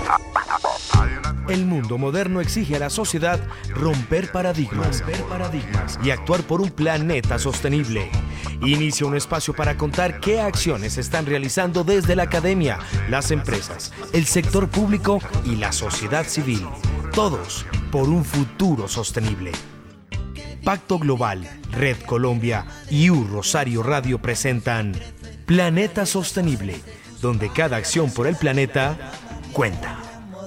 El mundo moderno exige a la sociedad romper paradigmas y actuar por un planeta sostenible. Inicia un espacio para contar qué acciones se están realizando desde la academia, las empresas, el sector público y la sociedad civil. Todos por un futuro sostenible. Pacto Global, Red Colombia y Rosario Radio presentan Planeta Sostenible, donde cada acción por el planeta cuenta.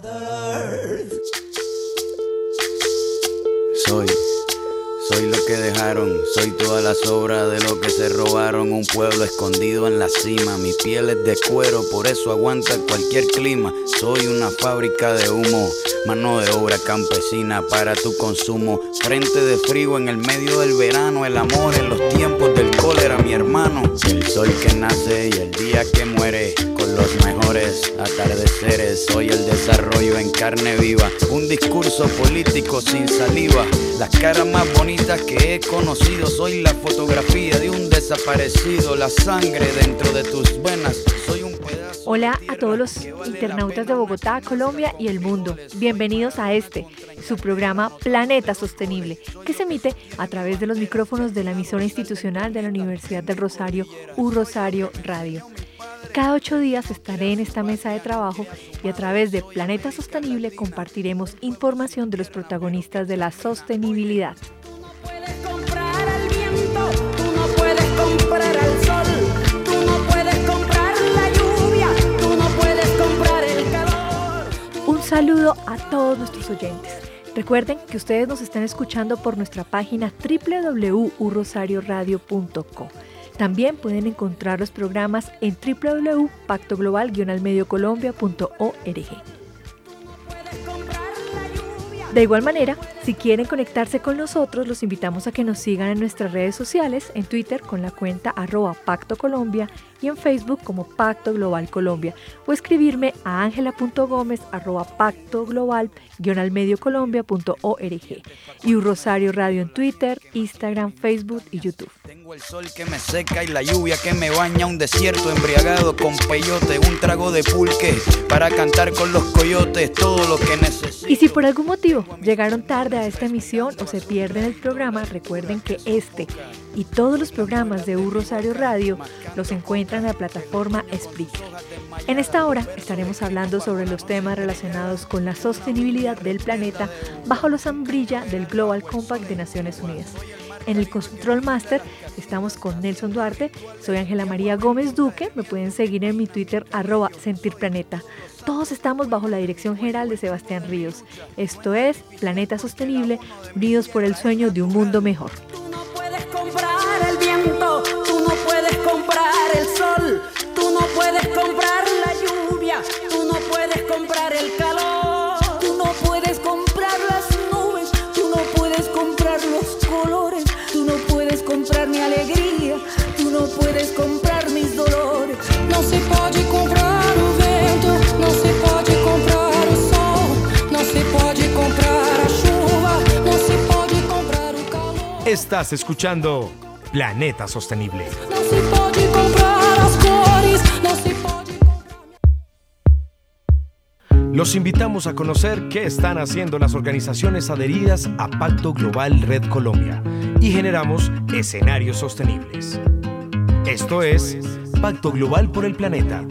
Soy lo que dejaron, soy toda la sobra de lo que se robaron. Un pueblo escondido en la cima, mi piel es de cuero, por eso aguanta cualquier clima. Soy una fábrica de humo, mano de obra campesina para tu consumo. Frente de frío en el medio del verano, el amor en los tiempos del cólera, mi hermano. El sol que nace y el día que muere, con los mejores atardeceres. Soy el desarrollo en carne viva, un discurso político sin saliva. Las caras más bonitas que he conocido, soy la fotografía de un desaparecido. La sangre dentro de tus venas, soy un pedazo. Hola a todos los internautas de Bogotá, Colombia y el mundo. Bienvenidos a su programa Planeta Sostenible, que se emite a través de los micrófonos de la emisora institucional de la Universidad del Rosario, Rosario Radio. Cada 8 días estaré en esta mesa de trabajo y a través de Planeta Sostenible compartiremos información de los protagonistas de la sostenibilidad. Tú no puedes comprar al viento, tú no puedes comprar al sol, tú no puedes comprar la lluvia, tú no puedes comprar el calor. Un saludo a todos nuestros oyentes. Recuerden que ustedes nos están escuchando por nuestra página www.urosarioradio.co. También pueden encontrar los programas en www.pactoglobal-mediocolombia.org. De igual manera, si quieren conectarse con nosotros, los invitamos a que nos sigan en nuestras redes sociales, en Twitter con la cuenta @PactoColombia y en Facebook como Pacto Global Colombia, o escribirme a angela.gomez@pactoglobal-mediocolombia.org y Rosario Radio en Twitter, Instagram, Facebook y YouTube. Tengo el sol que me seca y la lluvia que me baña, un desierto embriagado con peyote, un trago de pulque para cantar con los coyotes, todo lo que necesito. Y si por algún motivo llegaron tarde a esta emisión o se pierden el programa, recuerden que este y todos los programas de Rosario Radio los encuentran en la plataforma Spreaker. En esta hora estaremos hablando sobre los temas relacionados con la sostenibilidad del planeta bajo la sombrilla del Global Compact de Naciones Unidas. En el Control Master estamos con Nelson Duarte, soy Ángela María Gómez Duque, me pueden seguir en mi Twitter @sentirplaneta. Todos estamos bajo la dirección general de Sebastián Ríos. Esto es Planeta Sostenible, unidos por el sueño de un mundo mejor. Tú no puedes comprar el viento, tú no puedes comprar el sol, tú no puedes comprar la lluvia, tú no puedes comprar el calor, tú no puedes comprar las nubes, tú no puedes comprar los colores, tú no puedes comprar mi alegría, tú no puedes comprar mis dolores. Não se pode comprar o vento, não se pode comprar o sol, não se pode comprar a chuva, não se pode comprar o calor. Estás escuchando Planeta Sostenible. Não se pode comprar as cores, não se pode comprar. Los invitamos a conocer qué están haciendo las organizaciones adheridas a Pacto Global Red Colombia y generamos escenarios sostenibles. Esto es Pacto Global por el Planeta.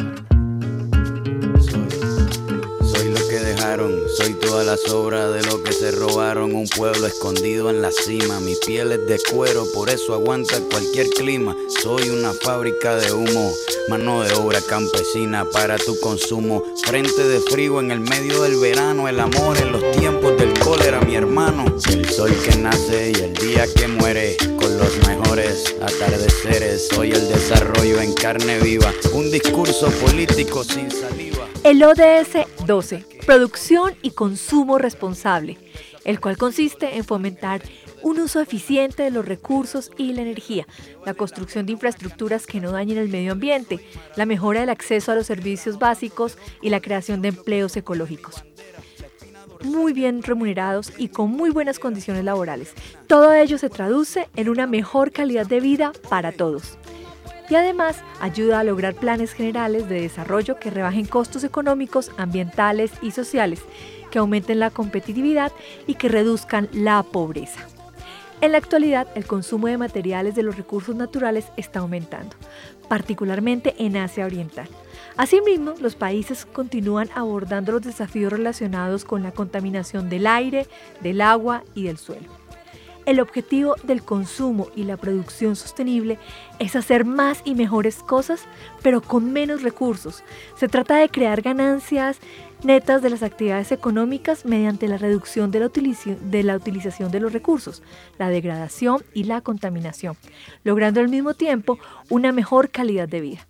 Soy lo que dejaron, soy toda la sobra de lo que se robaron. Un pueblo escondido en la cima, mi piel es de cuero, por eso aguanta cualquier clima. Soy una fábrica de humo, mano de obra campesina para tu consumo. Frente de frío en el medio del verano, el amor en los tiempos del cólera, mi hermano. El sol que nace y el día que muere, con los mejores atardeceres. Soy el desarrollo en carne viva, un discurso político sin saliva. El ODS 12, producción y consumo responsable, el cual consiste en fomentar un uso eficiente de los recursos y la energía, la construcción de infraestructuras que no dañen el medio ambiente, la mejora del acceso a los servicios básicos y la creación de empleos ecológicos muy bien remunerados y con muy buenas condiciones laborales. Todo ello se traduce en una mejor calidad de vida para todos. y además ayuda a lograr planes generales de desarrollo que rebajen costos económicos, ambientales y sociales, que aumenten la competitividad y que reduzcan la pobreza. En la actualidad, el consumo de materiales de los recursos naturales está aumentando, particularmente en Asia Oriental. Asimismo, los países continúan abordando los desafíos relacionados con la contaminación del aire, del agua y del suelo. El objetivo del consumo y la producción sostenible es hacer más y mejores cosas, pero con menos recursos. Se trata de crear ganancias netas de las actividades económicas mediante la reducción de la utilización de los recursos, la degradación y la contaminación, logrando al mismo tiempo una mejor calidad de vida.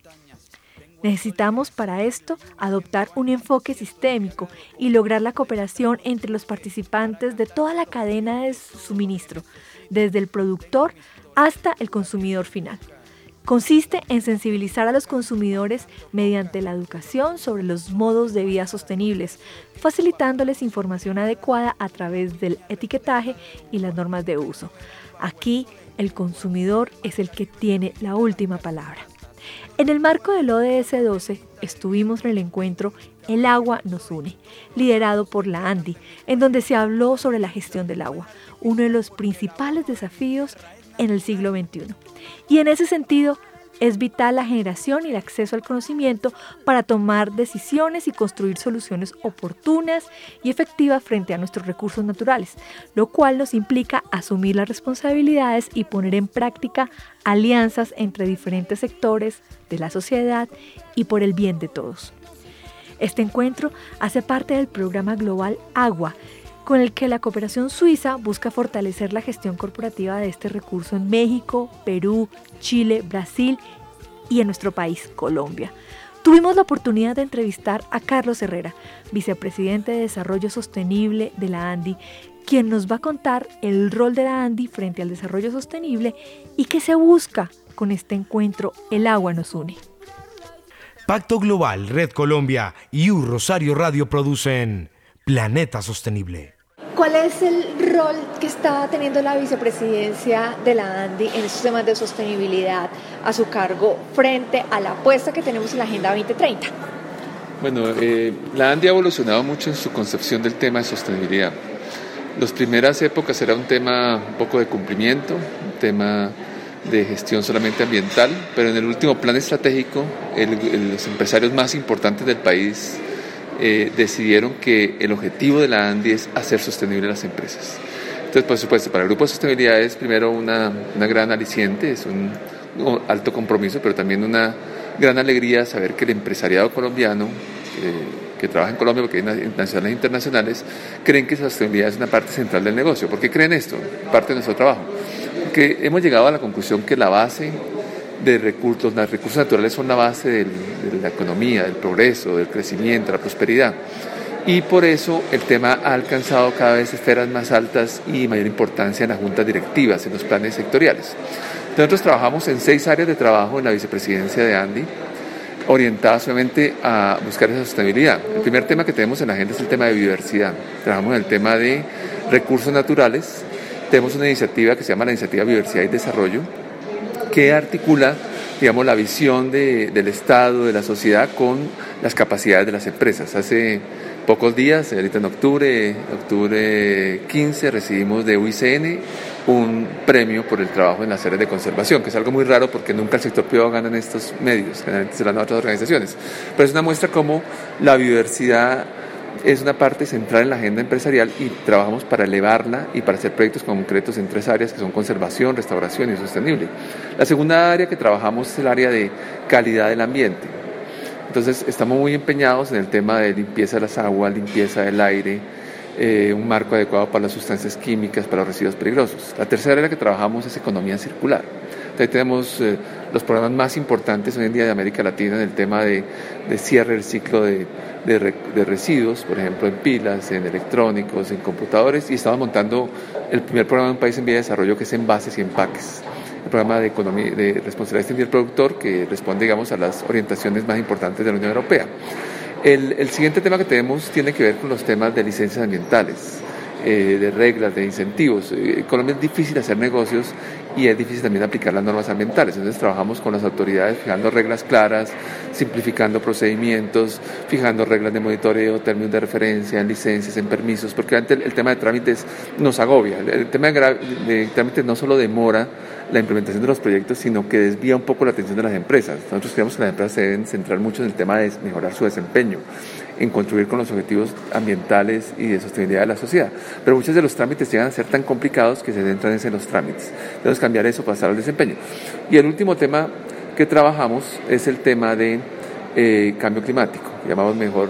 Necesitamos para esto adoptar un enfoque sistémico y lograr la cooperación entre los participantes de toda la cadena de suministro, desde el productor hasta el consumidor final. Consiste en sensibilizar a los consumidores mediante la educación sobre los modos de vida sostenibles, facilitándoles información adecuada a través del etiquetaje y las normas de uso. Aquí, el consumidor es el que tiene la última palabra. En el marco del ODS 12 estuvimos en el encuentro El agua nos une, liderado por la ANDI, en donde se habló sobre la gestión del agua, uno de los principales desafíos en el siglo XXI. Y en ese sentido, es vital la generación y el acceso al conocimiento para tomar decisiones y construir soluciones oportunas y efectivas frente a nuestros recursos naturales, lo cual nos implica asumir las responsabilidades y poner en práctica alianzas entre diferentes sectores de la sociedad y por el bien de todos. Este encuentro hace parte del programa global Agua, con el que la cooperación suiza busca fortalecer la gestión corporativa de este recurso en México, Perú, Chile, Brasil y en nuestro país, Colombia. Tuvimos la oportunidad de entrevistar a Carlos Herrera, vicepresidente de Desarrollo Sostenible de la ANDI, quien nos va a contar el rol de la ANDI frente al desarrollo sostenible y qué se busca con este encuentro El agua nos une. Pacto Global, Red Colombia y U Rosario Radio producen Planeta Sostenible. ¿Cuál es el rol que está teniendo la vicepresidencia de la ANDI en estos temas de sostenibilidad a su cargo frente a la apuesta que tenemos en la Agenda 2030? Bueno, la ANDI ha evolucionado mucho en su concepción del tema de sostenibilidad. Las primeras épocas era un tema un poco de cumplimiento, un tema de gestión solamente ambiental, pero en el último plan estratégico, los empresarios más importantes del país decidieron que el objetivo de la ANDI es hacer sostenible las empresas. Entonces, por supuesto, para el Grupo de Sostenibilidad es primero una gran aliciente, es un alto compromiso, pero también una gran alegría saber que el empresariado colombiano, que trabaja en Colombia, porque hay nacionales e internacionales, creen que la sostenibilidad es una parte central del negocio. ¿Por qué creen esto? Parte de nuestro trabajo. Porque hemos llegado a la conclusión que la base de los recursos naturales son la base de la economía, del progreso, del crecimiento, de la prosperidad. Y por eso el tema ha alcanzado cada vez esferas más altas y mayor importancia en las juntas directivas, en los planes sectoriales. Nosotros trabajamos en 6 áreas de trabajo en la vicepresidencia de ANDI, orientadas solamente a buscar esa sostenibilidad. El primer tema que tenemos en la agenda es el tema de biodiversidad. Trabajamos en el tema de recursos naturales. Tenemos una iniciativa que se llama la Iniciativa Biodiversidad y Desarrollo, que articula, digamos, la visión del Estado, de la sociedad, con las capacidades de las empresas. Hace pocos días, ahorita en octubre 15, recibimos de UICN un premio por el trabajo en las áreas de conservación, que es algo muy raro porque nunca el sector privado gana en estos medios, generalmente se lo dan a otras organizaciones. Pero es una muestra cómo la biodiversidad es una parte central en la agenda empresarial y trabajamos para elevarla y para hacer proyectos concretos en 3 áreas que son conservación, restauración y sostenible. La segunda área que trabajamos es el área de calidad del ambiente. Entonces estamos muy empeñados en el tema de limpieza de las aguas, limpieza del aire, un marco adecuado para las sustancias químicas, para los residuos peligrosos. La tercera área que trabajamos es economía circular. Entonces, ahí tenemos los programas más importantes hoy en día de América Latina en el tema de cierre del ciclo de residuos, por ejemplo en pilas, en electrónicos, en computadores, y estamos montando el primer programa de un país en vía de desarrollo que es envases y empaques. El programa de economía de responsabilidad extendida del productor, que responde, digamos, a las orientaciones más importantes de la Unión Europea. El siguiente tema que tenemos tiene que ver con los temas de licencias ambientales, de reglas, de incentivos. En Colombia es difícil hacer negocios y es difícil también aplicar las normas ambientales. Entonces trabajamos con las autoridades fijando reglas claras, simplificando procedimientos, fijando reglas de monitoreo, términos de referencia, en licencias, en permisos, porque antes el tema de trámites nos agobia. El tema de trámites no solo demora la implementación de los proyectos, sino que desvía un poco la atención de las empresas. Nosotros creemos que las empresas se deben centrar mucho en el tema de mejorar su desempeño, en contribuir con los objetivos ambientales y de sostenibilidad de la sociedad. Pero muchos de los trámites llegan a ser tan complicados que se centran en los trámites. Debemos cambiar eso, pasar al desempeño. Y el último tema que trabajamos es el tema de cambio climático, llamamos mejor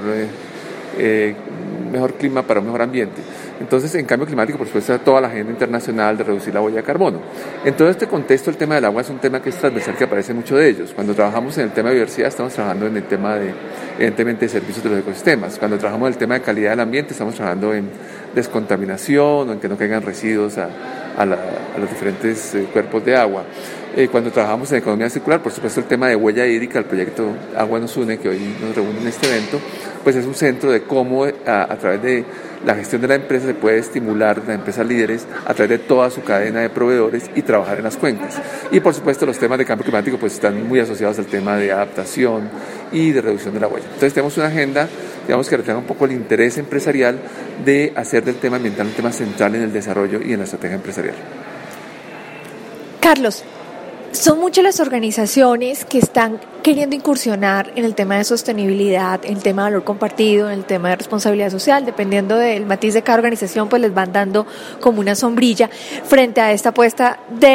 clima para un mejor ambiente. Entonces, en cambio climático, por supuesto, toda la agenda internacional de reducir la huella de carbono. En todo este contexto, el tema del agua es un tema que es transversal, que aparece en muchos de ellos. Cuando trabajamos en el tema de biodiversidad, estamos trabajando en el tema evidentemente, de servicios de los ecosistemas. Cuando trabajamos en el tema de calidad del ambiente, estamos trabajando en descontaminación o en que no caigan residuos a los diferentes cuerpos de agua. Cuando trabajamos en economía circular, por supuesto, el tema de huella hídrica, el proyecto Agua Nos Une, que hoy nos reúne en este evento, pues es un centro de cómo a través de la gestión de la empresa se puede estimular las empresas líderes a través de toda su cadena de proveedores y trabajar en las cuencas. Y por supuesto los temas de cambio climático pues están muy asociados al tema de adaptación y de reducción de la huella. Entonces tenemos una agenda, digamos, que refleja un poco el interés empresarial de hacer del tema ambiental un tema central en el desarrollo y en la estrategia empresarial. Carlos, son muchas las organizaciones que están queriendo incursionar en el tema de sostenibilidad, en el tema de valor compartido, en el tema de responsabilidad social, dependiendo del matiz de cada organización, pues les van dando como una sombrilla frente a esta apuesta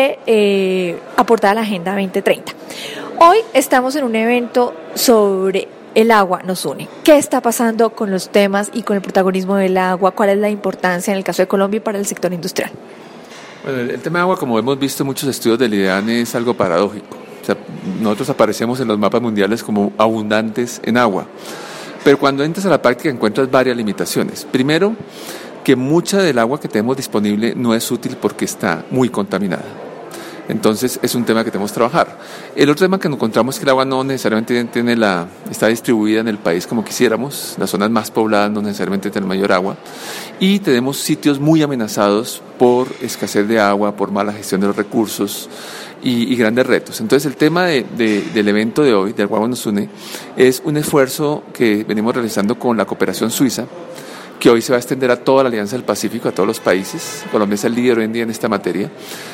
de aportar a la Agenda 2030. Hoy estamos en un evento sobre el agua nos une. ¿Qué está pasando con los temas y con el protagonismo del agua? ¿Cuál es la importancia en el caso de Colombia y para el sector industrial? Bueno, el tema de agua, como hemos visto en muchos estudios del IDEAN, es algo paradójico. O sea, nosotros aparecemos en los mapas mundiales como abundantes en agua, pero cuando entras a la práctica encuentras varias limitaciones. Primero, que mucha del agua que tenemos disponible no es útil porque está muy contaminada. Entonces es un tema que tenemos que trabajar. El otro tema que nos encontramos es que el agua no necesariamente está distribuida en el país como quisiéramos. Las zonas más pobladas no necesariamente tienen mayor agua. Y tenemos sitios muy amenazados por escasez de agua, por mala gestión de los recursos y grandes retos. Entonces el tema del evento de hoy, del Agua Nos Une, es un esfuerzo que venimos realizando con la cooperación suiza, que hoy se va a extender a toda la Alianza del Pacífico, a todos los países. Colombia es el líder hoy en día en esta materia.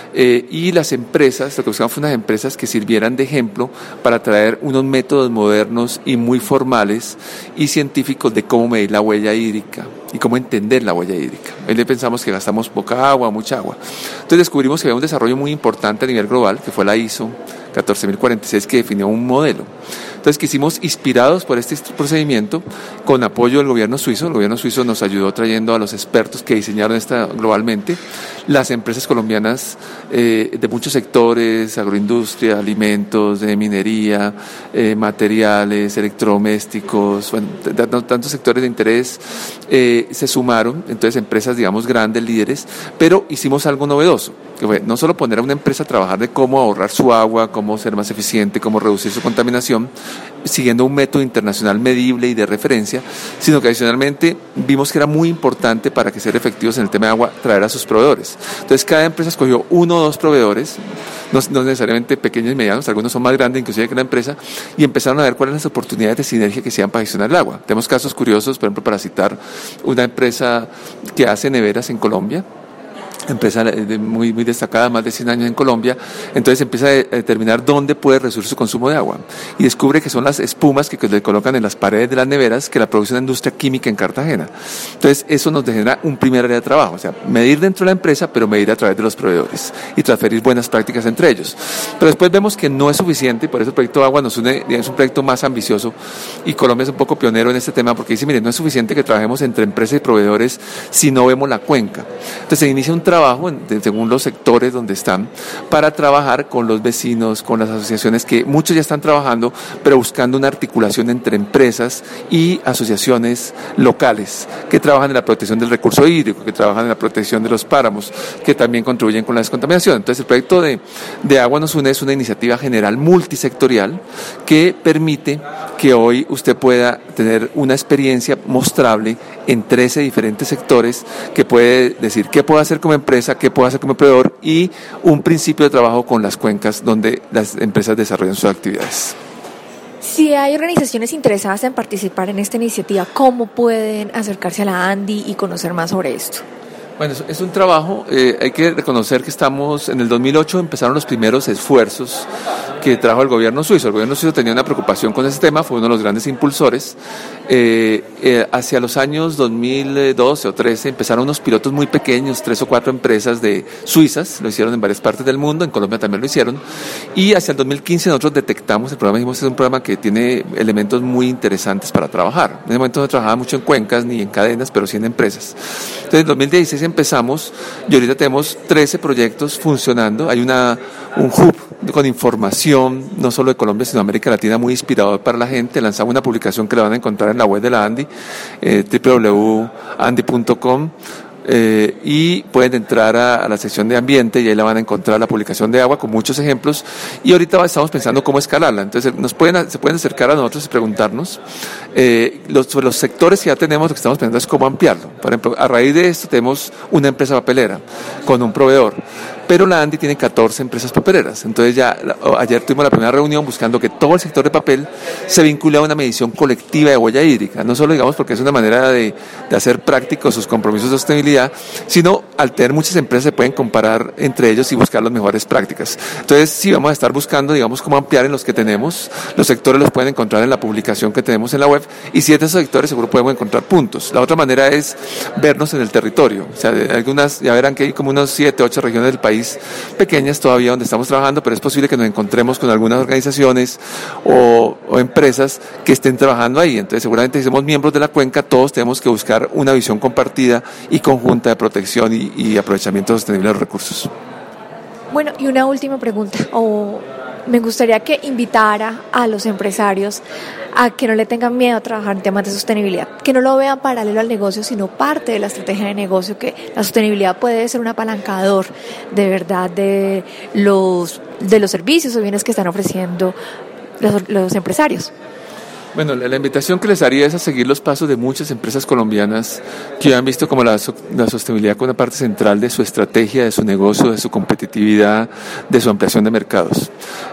Y las empresas, lo que buscamos fue unas empresas que sirvieran de ejemplo para traer unos métodos modernos y muy formales y científicos de cómo medir la huella hídrica y cómo entender la huella hídrica. Hoy pensamos que gastamos poca agua, mucha agua. Entonces descubrimos que había un desarrollo muy importante a nivel global, que fue la ISO 14046, que definió un modelo. Entonces quisimos, inspirados por este procedimiento, con apoyo del gobierno suizo. El gobierno suizo nos ayudó trayendo a los expertos que diseñaron esta globalmente, las empresas colombianas de muchos sectores, agroindustria, alimentos, de minería, materiales, electrodomésticos, bueno, tantos sectores de interés se sumaron. Entonces empresas, digamos, grandes, líderes, pero hicimos algo novedoso, que fue no solo poner a una empresa a trabajar de cómo ahorrar su agua, cómo ser más eficiente, cómo reducir su contaminación, siguiendo un método internacional medible y de referencia, sino que adicionalmente vimos que era muy importante para que ser efectivos en el tema de agua, traer a sus proveedores. Entonces cada empresa escogió 1 o 2 proveedores, no necesariamente pequeños y medianos, algunos son más grandes inclusive que la empresa, y empezaron a ver cuáles eran las oportunidades de sinergia que se iban para gestionar el agua. Tenemos casos curiosos, por ejemplo, para citar una empresa que hace neveras en Colombia, empresa muy destacada, más de 100 años en Colombia. Entonces empieza a determinar dónde puede reducir su consumo de agua y descubre que son las espumas que le colocan en las paredes de las neveras que la produce una industria química en Cartagena. Entonces eso nos genera un primer área de trabajo, o sea, medir dentro de la empresa, pero medir a través de los proveedores y transferir buenas prácticas entre ellos. Pero después vemos que no es suficiente y por eso el proyecto Agua Nos Une es un proyecto más ambicioso y Colombia es un poco pionero en este tema porque dice, miren, no es suficiente que trabajemos entre empresas y proveedores si no vemos la cuenca. Entonces se inicia un trabajo según los sectores donde están para trabajar con los vecinos, con las asociaciones que muchos ya están trabajando, pero buscando una articulación entre empresas y asociaciones locales que trabajan en la protección del recurso hídrico, que trabajan en la protección de los páramos, que también contribuyen con la descontaminación. Entonces el proyecto de Agua Nos Une es una iniciativa general multisectorial que permite que hoy usted pueda tener una experiencia mostrable en 13 diferentes sectores, que puede decir qué puedo hacer como empresa empresa, qué puedo hacer como proveedor y un principio de trabajo con las cuencas donde las empresas desarrollan sus actividades. Si hay organizaciones interesadas en participar en esta iniciativa, ¿cómo pueden acercarse a la ANDI y conocer más sobre esto? Bueno, es un trabajo, hay que reconocer que estamos, en el 2008 empezaron los primeros esfuerzos que trajo el gobierno suizo. El gobierno suizo tenía una preocupación con ese tema, fue uno de los grandes impulsores. Hacia los años 2012 o 13 empezaron unos pilotos muy pequeños, 3 o 4 empresas suizas, lo hicieron en varias partes del mundo, en Colombia también lo hicieron, y hacia el 2015 nosotros detectamos el programa, dijimos es un programa que tiene elementos muy interesantes para trabajar. En ese momento no trabajaba mucho en cuencas ni en cadenas, pero sí en empresas. Entonces en 2016 empezamos y ahorita tenemos 13 proyectos funcionando, hay un hub con información, no solo de Colombia, sino de América Latina, muy inspirador para la gente. Lanzamos una publicación que la van a encontrar en la web de la ANDI, www.andi.com, y pueden entrar a la sección de ambiente y ahí la van a encontrar la publicación de agua con muchos ejemplos, y ahorita estamos pensando cómo escalarla. Entonces se pueden acercar a nosotros y preguntarnos sobre los sectores que ya tenemos. Lo que estamos pensando es cómo ampliarlo. Por ejemplo, a raíz de esto tenemos una empresa papelera con un proveedor, pero la ANDI tiene 14 empresas papeleras. Entonces ayer tuvimos la primera reunión buscando que todo el sector de papel se vincule a una medición colectiva de huella hídrica, no solo digamos porque es una manera de hacer prácticos sus compromisos de sostenibilidad, sino al tener muchas empresas se pueden comparar entre ellos y buscar las mejores prácticas. Entonces sí vamos a estar buscando, digamos, cómo ampliar en los que tenemos. Los sectores los pueden encontrar en la publicación que tenemos en la web, y si es de esos sectores seguro podemos encontrar puntos. La otra manera es vernos en el territorio. O sea, algunas, ya verán que hay como unos 7, 8 regiones del país pequeñas todavía donde estamos trabajando, pero es posible que nos encontremos con algunas organizaciones o empresas que estén trabajando ahí. Entonces seguramente si somos miembros de la cuenca, todos tenemos que buscar una visión compartida y conjunta de protección y aprovechamiento sostenible de los recursos. Bueno, y una última pregunta, me gustaría que invitara a los empresarios a que no le tengan miedo a trabajar en temas de sostenibilidad, que no lo vean paralelo al negocio, sino parte de la estrategia de negocio, que la sostenibilidad puede ser un apalancador de verdad de los servicios o bienes que están ofreciendo los empresarios. Bueno, la invitación que les haría es a seguir los pasos de muchas empresas colombianas que han visto como la sostenibilidad como una parte central de su estrategia, de su negocio, de su competitividad, de su ampliación de mercados.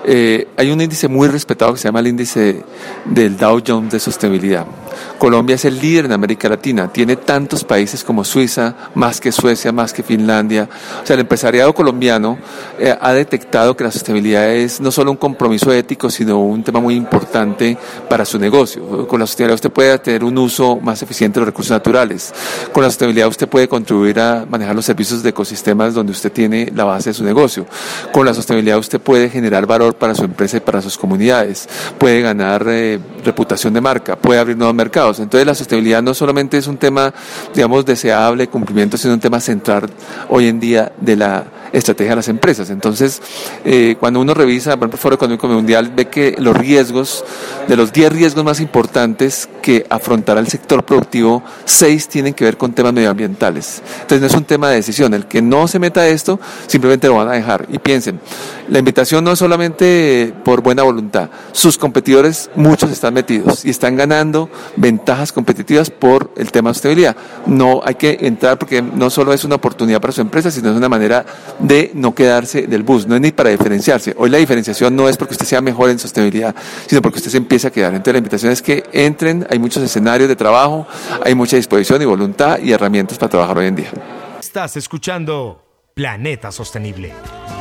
Hay un índice muy respetado que se llama el índice del Dow Jones de sostenibilidad. Colombia es el líder en América Latina, tiene tantos países como Suiza, más que Suecia, más que Finlandia. O sea, el empresariado colombiano ha detectado que la sostenibilidad es no solo un compromiso ético, sino un tema muy importante para su negocio. Con la sostenibilidad usted puede tener un uso más eficiente de los recursos naturales. Con la sostenibilidad usted puede contribuir a manejar los servicios de ecosistemas donde usted tiene la base de su negocio. Con la sostenibilidad usted puede generar valor para su empresa y para sus comunidades. Puede ganar reputación de marca, puede abrir nuevos mercados. Entonces la sostenibilidad no solamente es un tema, digamos, deseable, cumplimiento, sino un tema central hoy en día de la estrategia de las empresas. Entonces, cuando uno revisa, por ejemplo, el Foro Económico Mundial ve que los riesgos, de los 10 riesgos más importantes que afrontará el sector productivo, 6 tienen que ver con temas medioambientales. Entonces no es un tema de decisión, el que no se meta a esto, simplemente lo van a dejar. Y piensen, la invitación no es solamente por buena voluntad, sus competidores, muchos están metidos y están ganando ventajas competitivas por el tema de sostenibilidad. No hay que entrar porque no solo es una oportunidad para su empresa, sino es una manera de no quedarse del bus, no es ni para diferenciarse. Hoy la diferenciación no es porque usted sea mejor en sostenibilidad, sino porque usted se empieza a quedar. Entonces la invitación es que entren, hay muchos escenarios de trabajo, hay mucha disposición y voluntad y herramientas para trabajar hoy en día. Estás escuchando Planeta Sostenible.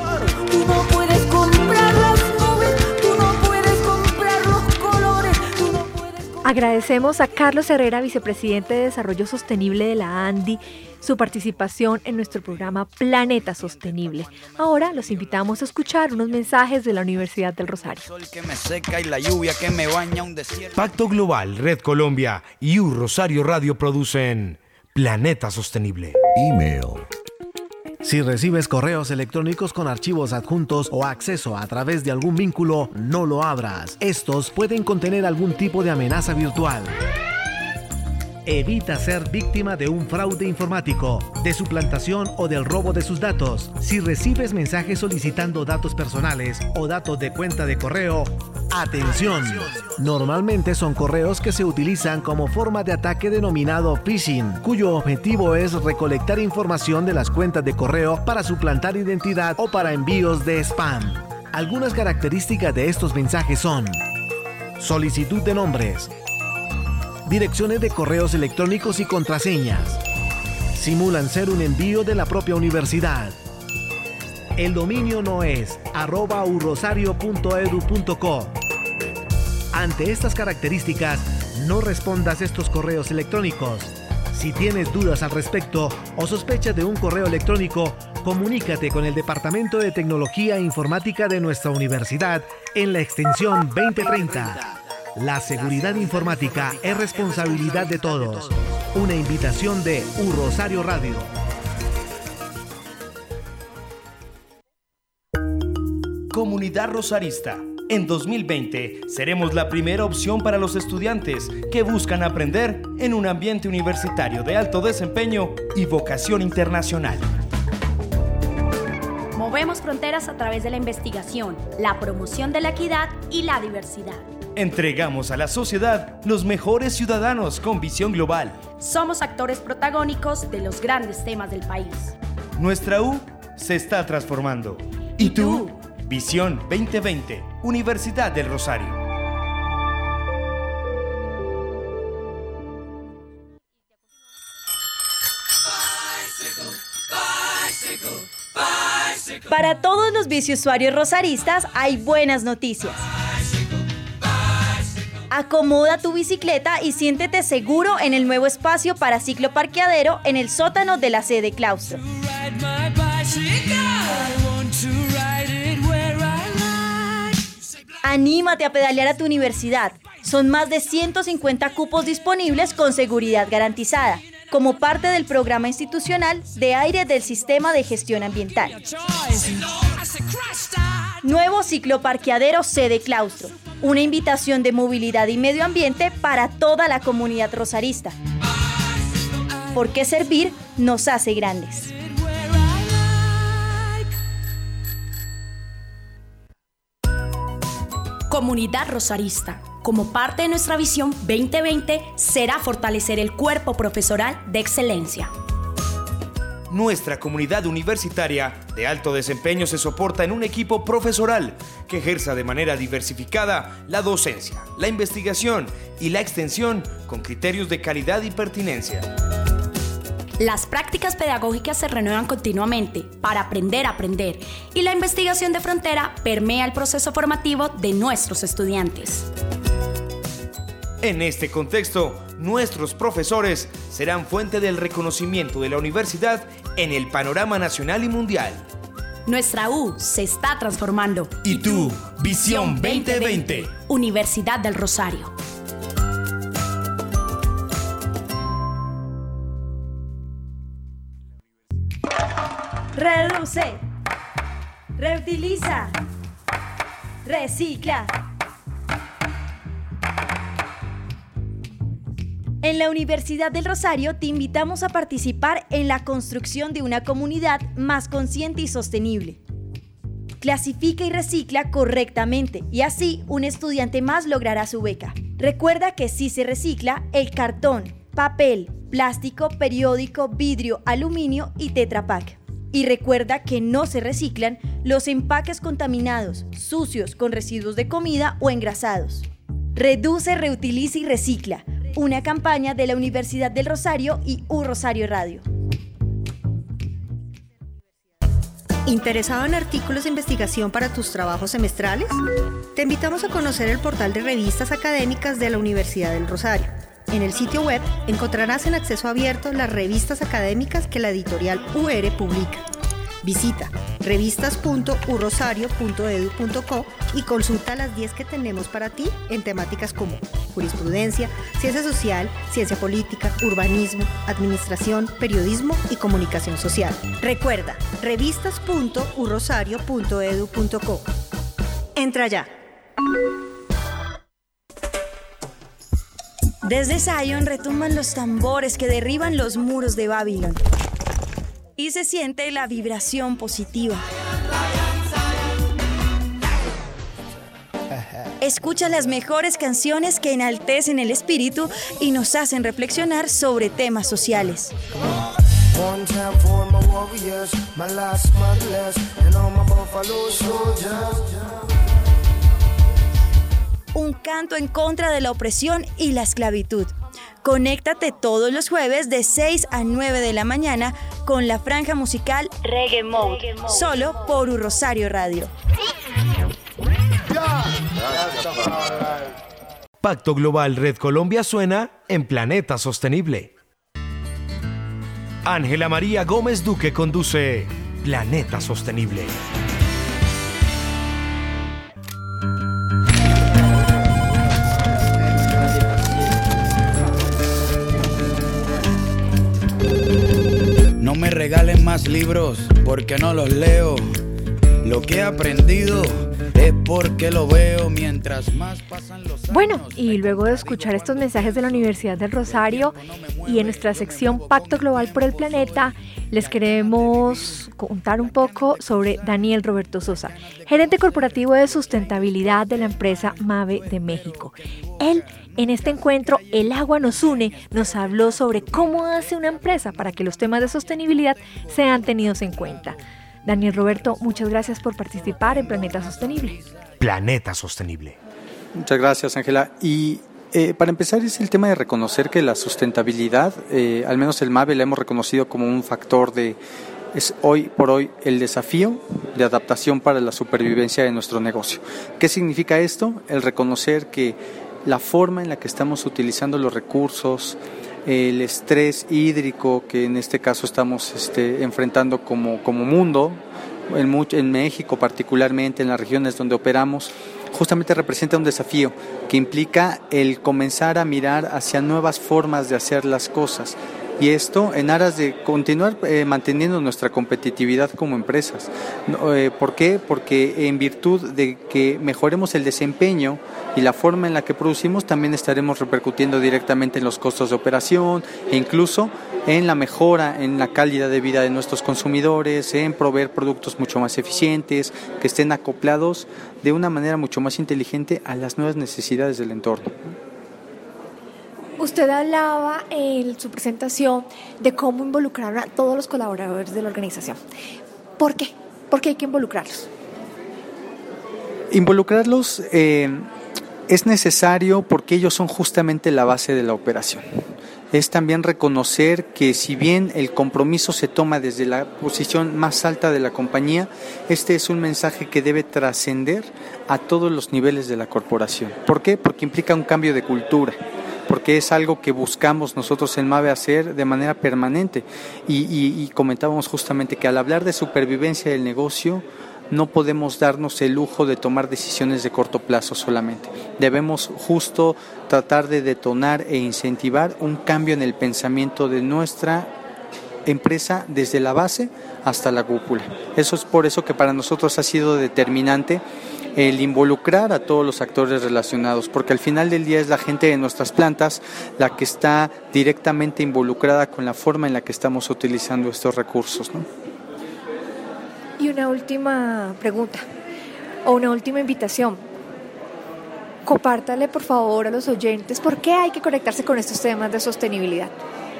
Tú no puedes comprar las nubes, tú no puedes comprar los colores, tú no puedes comprar... Agradecemos a Carlos Herrera, vicepresidente de Desarrollo Sostenible de la ANDI, su participación en nuestro programa Planeta Sostenible. Ahora los invitamos a escuchar unos mensajes de la Universidad del Rosario. Pacto Global, Red Colombia y Rosario Radio producen Planeta Sostenible. Email. Si recibes correos electrónicos con archivos adjuntos o acceso a través de algún vínculo, no lo abras. Estos pueden contener algún tipo de amenaza virtual. Evita ser víctima de un fraude informático, de suplantación o del robo de sus datos. Si recibes mensajes solicitando datos personales o datos de cuenta de correo, Atención. Normalmente son correos que se utilizan como forma de ataque denominado phishing, cuyo objetivo es recolectar información de las cuentas de correo para suplantar identidad o para envíos de spam. Algunas características de estos mensajes son: solicitud de nombres, direcciones de correos electrónicos y contraseñas. Simulan ser un envío de la propia universidad. El dominio no es @urrosario.edu.co. Ante estas características, no respondas estos correos electrónicos. Si tienes dudas al respecto o sospechas de un correo electrónico, comunícate con el Departamento de Tecnología e Informática de nuestra universidad en la extensión 2030. La seguridad informática es responsabilidad de todos. Una invitación de Rosario Radio. Comunidad Rosarista. En 2020 seremos la primera opción para los estudiantes que buscan aprender en un ambiente universitario de alto desempeño y vocación internacional. Movemos fronteras a través de la investigación, la promoción de la equidad y la diversidad. Entregamos a la sociedad los mejores ciudadanos con visión global. Somos actores protagónicos de los grandes temas del país. Nuestra U se está transformando. ¿Y tú? Visión 2020, Universidad del Rosario. Para todos los biciusuarios rosaristas hay buenas noticias. Acomoda tu bicicleta y siéntete seguro en el nuevo espacio para cicloparqueadero en el sótano de la sede claustro. Anímate a pedalear a tu universidad. Son más de 150 cupos disponibles con seguridad garantizada, como parte del programa institucional de aire del Sistema de Gestión Ambiental. Nuevo cicloparqueadero sede claustro. Una invitación de movilidad y medio ambiente para toda la comunidad rosarista. Porque servir nos hace grandes. Comunidad Rosarista. Como parte de nuestra visión 2020 será fortalecer el cuerpo profesoral de excelencia. Nuestra comunidad universitaria de alto desempeño se soporta en un equipo profesoral que ejerza de manera diversificada la docencia, la investigación y la extensión con criterios de calidad y pertinencia. Las prácticas pedagógicas se renuevan continuamente para aprender a aprender y la investigación de frontera permea el proceso formativo de nuestros estudiantes. En este contexto, nuestros profesores serán fuente del reconocimiento de la universidad en el panorama nacional y mundial. Nuestra U se está transformando. ¿Y tú? Visión 2020. Universidad del Rosario. Reduce, reutiliza, recicla. En la Universidad del Rosario te invitamos a participar en la construcción de una comunidad más consciente y sostenible. Clasifica y recicla correctamente y así un estudiante más logrará su beca. Recuerda que si se recicla el cartón, papel, plástico, periódico, vidrio, aluminio y Tetra Pak. Y recuerda que no se reciclan los empaques contaminados, sucios, con residuos de comida o engrasados. Reduce, reutiliza y recicla. Una campaña de la Universidad del Rosario y Rosario Radio. ¿Interesado en artículos de investigación para tus trabajos semestrales? Te invitamos a conocer el portal de revistas académicas de la Universidad del Rosario. En el sitio web encontrarás en acceso abierto las revistas académicas que la editorial UR publica. Visita revistas.urrosario.edu.co y consulta las 10 que tenemos para ti en temáticas como jurisprudencia, ciencia social, ciencia política, urbanismo, administración, periodismo y comunicación social. Recuerda, revistas.urrosario.edu.co. Entra ya. Desde Zion retumban los tambores que derriban los muros de Babilón. Y se siente la vibración positiva. Escucha las mejores canciones que enaltecen el espíritu y nos hacen reflexionar sobre temas sociales. Un canto en contra de la opresión y la esclavitud. Conéctate todos los jueves de 6 a 9 de la mañana con la franja musical Reggae Mode, solo por Rosario Radio. Pacto Global Red Colombia suena en Planeta Sostenible. Ángela María Gómez Duque conduce Planeta Sostenible. No me regalen más libros porque no los leo. Lo que he aprendido es porque lo veo mientras más pasan los años. Bueno, y luego de escuchar estos mensajes de la Universidad del Rosario y en nuestra sección Pacto Global por el Planeta, les queremos contar un poco sobre Daniel Roberto Sosa, gerente corporativo de sustentabilidad de la empresa Mabe de México. Él, en este encuentro El Agua Nos Une, nos habló sobre cómo hace una empresa para que los temas de sostenibilidad sean tenidos en cuenta. Daniel Roberto, muchas gracias por participar en Planeta Sostenible. Planeta Sostenible. Muchas gracias, Ángela. Y para empezar es el tema de reconocer que la sustentabilidad, al menos el MABE la hemos reconocido como un factor es hoy por hoy el desafío de adaptación para la supervivencia de nuestro negocio. ¿Qué significa esto? El reconocer que la forma en la que estamos utilizando los recursos, el estrés hídrico que en este caso estamos enfrentando como mundo, en México particularmente, en las regiones donde operamos, justamente representa un desafío que implica el comenzar a mirar hacia nuevas formas de hacer las cosas. Y esto en aras de continuar manteniendo nuestra competitividad como empresas. ¿Por qué? Porque en virtud de que mejoremos el desempeño y la forma en la que producimos, también estaremos repercutiendo directamente en los costos de operación e incluso en la mejora en la calidad de vida de nuestros consumidores, en proveer productos mucho más eficientes, que estén acoplados de una manera mucho más inteligente a las nuevas necesidades del entorno. Usted hablaba en su presentación de cómo involucrar a todos los colaboradores de la organización. ¿Por qué? ¿Por qué hay que involucrarlos? Involucrarlos es necesario porque ellos son justamente la base de la operación. Es también reconocer que si bien el compromiso se toma desde la posición más alta de la compañía, este es un mensaje que debe trascender a todos los niveles de la corporación. ¿Por qué? Porque implica un cambio de cultura, porque es algo que buscamos nosotros en MABE hacer de manera permanente. Y comentábamos justamente que al hablar de supervivencia del negocio, no podemos darnos el lujo de tomar decisiones de corto plazo solamente. Debemos justo tratar de detonar e incentivar un cambio en el pensamiento de nuestra empresa desde la base hasta la cúpula. Eso es por eso que para nosotros ha sido determinante el involucrar a todos los actores relacionados, porque al final del día es la gente de nuestras plantas la que está directamente involucrada con la forma en la que estamos utilizando estos recursos, ¿no? Y una última pregunta, o una última invitación. Compártale, por favor, a los oyentes por qué hay que conectarse con estos temas de sostenibilidad.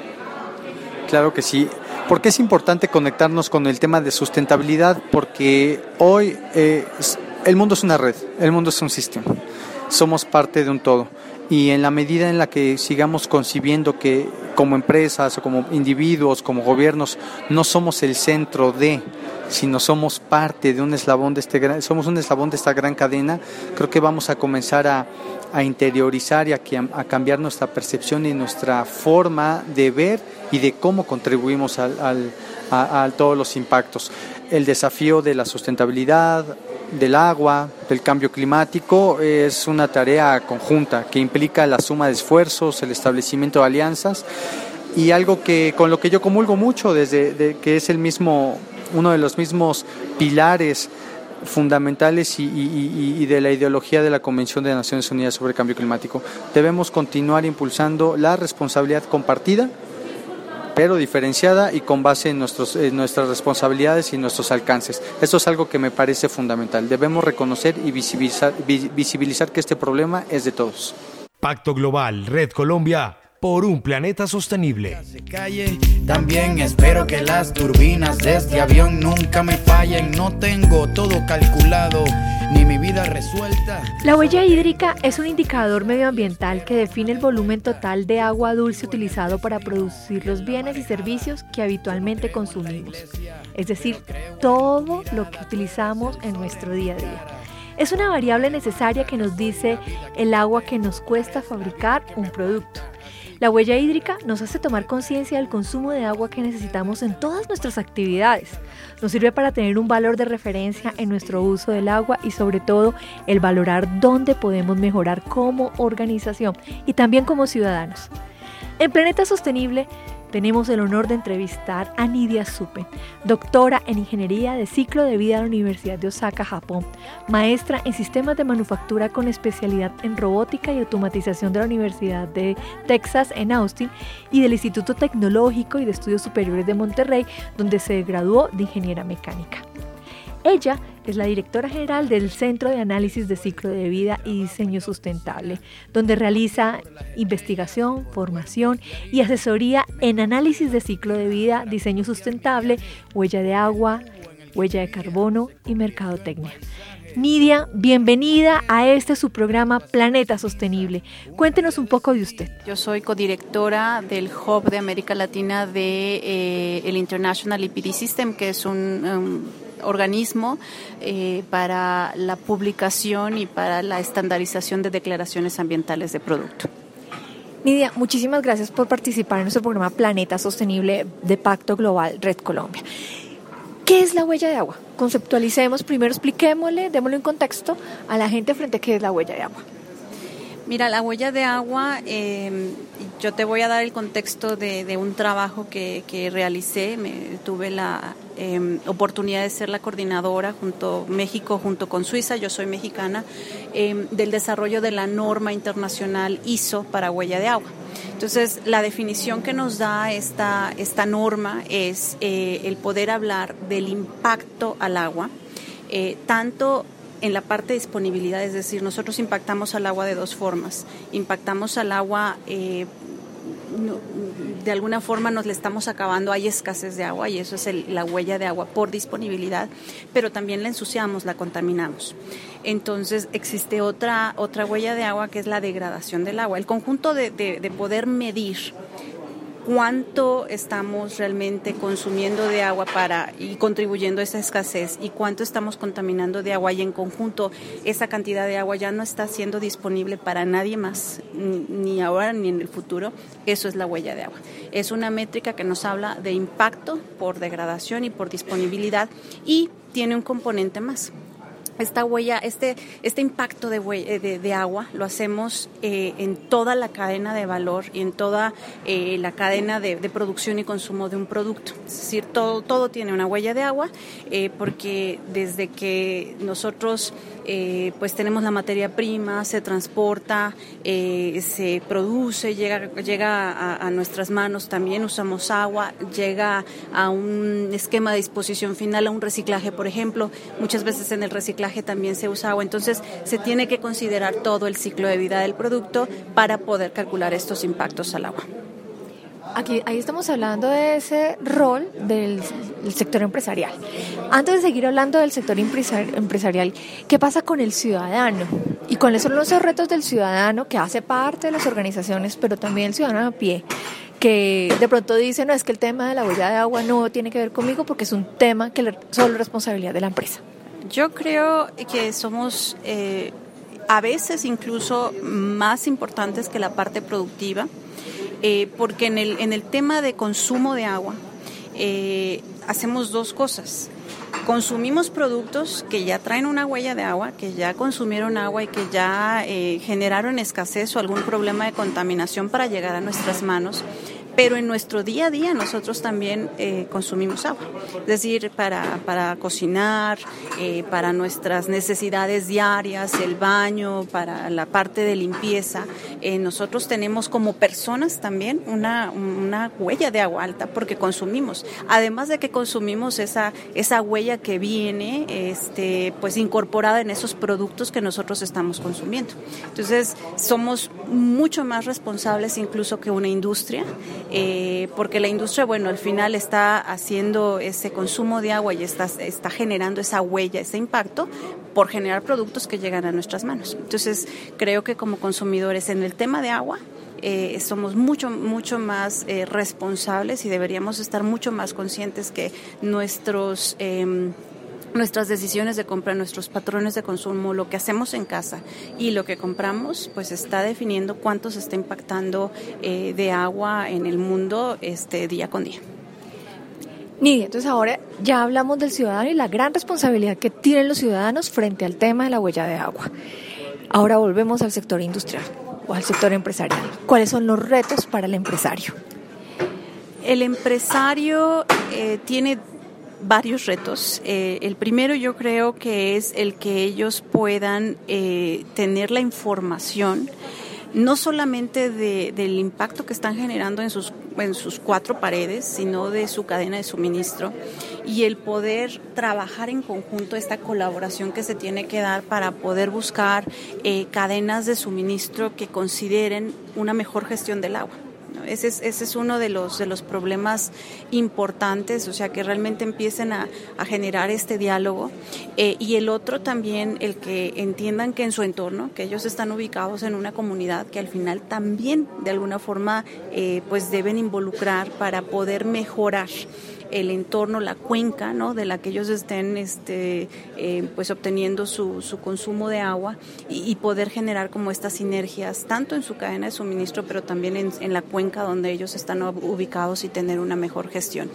Claro que sí. ¿Por qué es importante conectarnos con el tema de sustentabilidad? Porque hoy el mundo es una red, el mundo es un sistema. Somos parte de un todo. Y en la medida en la que sigamos concibiendo que como empresas o como individuos, como gobiernos, no somos el centro de, sino somos parte de un eslabón de somos un eslabón de esta gran cadena, creo que vamos a comenzar a interiorizar y a cambiar nuestra percepción y nuestra forma de ver y de cómo contribuimos a todos los impactos. El desafío de la sustentabilidad, del agua, del cambio climático, es una tarea conjunta que implica la suma de esfuerzos, el establecimiento de alianzas y algo que con lo que yo comulgo mucho que es uno de los mismos pilares fundamentales y de la ideología de la Convención de Naciones Unidas sobre el Cambio Climático. Debemos continuar impulsando la responsabilidad compartida pero diferenciada y con base en nuestras responsabilidades y nuestros alcances. Esto es algo que me parece fundamental. Debemos reconocer y visibilizar que este problema es de todos. Pacto Global, Red Colombia, por un planeta sostenible. También espero que las turbinas de este avión nunca me fallen. No tengo todo calculado, ni mi vida resuelta. La huella hídrica es un indicador medioambiental que define el volumen total de agua dulce utilizado para producir los bienes y servicios que habitualmente consumimos. Es decir, todo lo que utilizamos en nuestro día a día. Es una variable necesaria que nos dice el agua que nos cuesta fabricar un producto. La huella hídrica nos hace tomar conciencia del consumo de agua que necesitamos en todas nuestras actividades. Nos sirve para tener un valor de referencia en nuestro uso del agua y sobre todo el valorar dónde podemos mejorar como organización y también como ciudadanos. En Planeta Sostenible tenemos el honor de entrevistar a Nidia Suppen, doctora en Ingeniería de Ciclo de Vida de la Universidad de Osaka, Japón, maestra en Sistemas de Manufactura con especialidad en Robótica y Automatización de la Universidad de Texas en Austin y del Instituto Tecnológico y de Estudios Superiores de Monterrey, donde se graduó de Ingeniera Mecánica. Ella es la directora general del Centro de Análisis de Ciclo de Vida y Diseño Sustentable, donde realiza investigación, formación y asesoría en análisis de ciclo de vida, diseño sustentable, huella de agua, huella de carbono y mercadotecnia. Nidia, bienvenida a su programa Planeta Sostenible. Cuéntenos un poco de usted. Yo soy codirectora del Hub de América Latina de el International EPD System, que es un organismo para la publicación y para la estandarización de declaraciones ambientales de producto. Nidia, muchísimas gracias por participar en nuestro programa Planeta Sostenible de Pacto Global Red Colombia. ¿Qué es la huella de agua? Conceptualicemos, primero expliquémosle, démosle un contexto a la gente frente a qué es la huella de agua. Mira, la huella de agua, yo te voy a dar el contexto de un trabajo que realicé. Tuve la oportunidad de ser la coordinadora México junto con Suiza, yo soy mexicana, del desarrollo de la norma internacional ISO para huella de agua. Entonces, la definición que nos da esta norma es el poder hablar del impacto al agua, tanto en la parte de disponibilidad, es decir, nosotros impactamos al agua de dos formas. Impactamos al agua, de alguna forma nos le estamos acabando, hay escasez de agua y eso es la huella de agua por disponibilidad, pero también la ensuciamos, la contaminamos. Entonces existe otra huella de agua que es la degradación del agua, el conjunto de poder medir cuánto estamos realmente consumiendo de agua y contribuyendo a esa escasez y cuánto estamos contaminando de agua y en conjunto esa cantidad de agua ya no está siendo disponible para nadie más, ni ahora ni en el futuro. Eso es la huella de agua. Es una métrica que nos habla de impacto por degradación y por disponibilidad y tiene un componente más. Esta huella, este impacto de agua lo hacemos en toda la cadena de valor y en toda la cadena de producción y consumo de un producto. Es decir, todo tiene una huella de agua porque desde que nosotros pues tenemos la materia prima, se transporta, se produce, llega a nuestras manos también, usamos agua, llega a un esquema de disposición final, a un reciclaje, por ejemplo. Muchas veces en el reciclaje también se usa agua, entonces se tiene que considerar todo el ciclo de vida del producto para poder calcular estos impactos al agua. Ahí estamos hablando de ese rol del sector empresarial. Antes de seguir hablando del sector empresarial, ¿qué pasa con el ciudadano? ¿Y cuáles son los retos del ciudadano que hace parte de las organizaciones, pero también el ciudadano a pie? Que de pronto dice, no, es que el tema de la huella de agua no tiene que ver conmigo porque es un tema que solo es responsabilidad de la empresa. Yo creo que somos a veces incluso más importantes que la parte productiva, porque en el tema de consumo de agua hacemos dos cosas. Consumimos productos que ya traen una huella de agua, que ya consumieron agua y que ya generaron escasez o algún problema de contaminación para llegar a nuestras manos. pero en nuestro día a día nosotros también consumimos agua, es decir, para cocinar, para nuestras necesidades diarias, el baño, para la parte de limpieza. Nosotros tenemos como personas también una huella de agua alta porque consumimos, además de que consumimos esa huella que viene pues incorporada en esos productos que nosotros estamos consumiendo. Entonces somos mucho más responsables incluso que una industria, porque la industria, bueno, al final está haciendo ese consumo de agua y está generando esa huella, ese impacto por generar productos que llegan a nuestras manos. Entonces creo que como consumidores en el tema de agua somos mucho más responsables y deberíamos estar mucho más conscientes que nuestras decisiones de compra, nuestros patrones de consumo, lo que hacemos en casa y lo que compramos, pues está definiendo cuánto se está impactando de agua en el mundo día con día. Nidia, entonces ahora ya hablamos del ciudadano y la gran responsabilidad que tienen los ciudadanos frente al tema de la huella de agua. Ahora volvemos al sector industrial o al sector empresarial. ¿Cuáles son los retos para el empresario? El empresario tiene varios retos. El primero yo creo que es el que ellos puedan tener la información no solamente del impacto que están generando en sus cuatro paredes, sino de su cadena de suministro, y el poder trabajar en conjunto, esta colaboración que se tiene que dar para poder buscar cadenas de suministro que consideren una mejor gestión del agua. Ese es uno de los problemas importantes, o sea, que realmente empiecen a generar este diálogo. Y el otro también, el que entiendan que en su entorno, que ellos están ubicados en una comunidad que al final también de alguna forma pues deben involucrar para poder mejorar el entorno, la cuenca, ¿no?, de la que ellos estén pues obteniendo su consumo de agua y poder generar como estas sinergias tanto en su cadena de suministro pero también en la cuenca donde ellos están ubicados y tener una mejor gestión.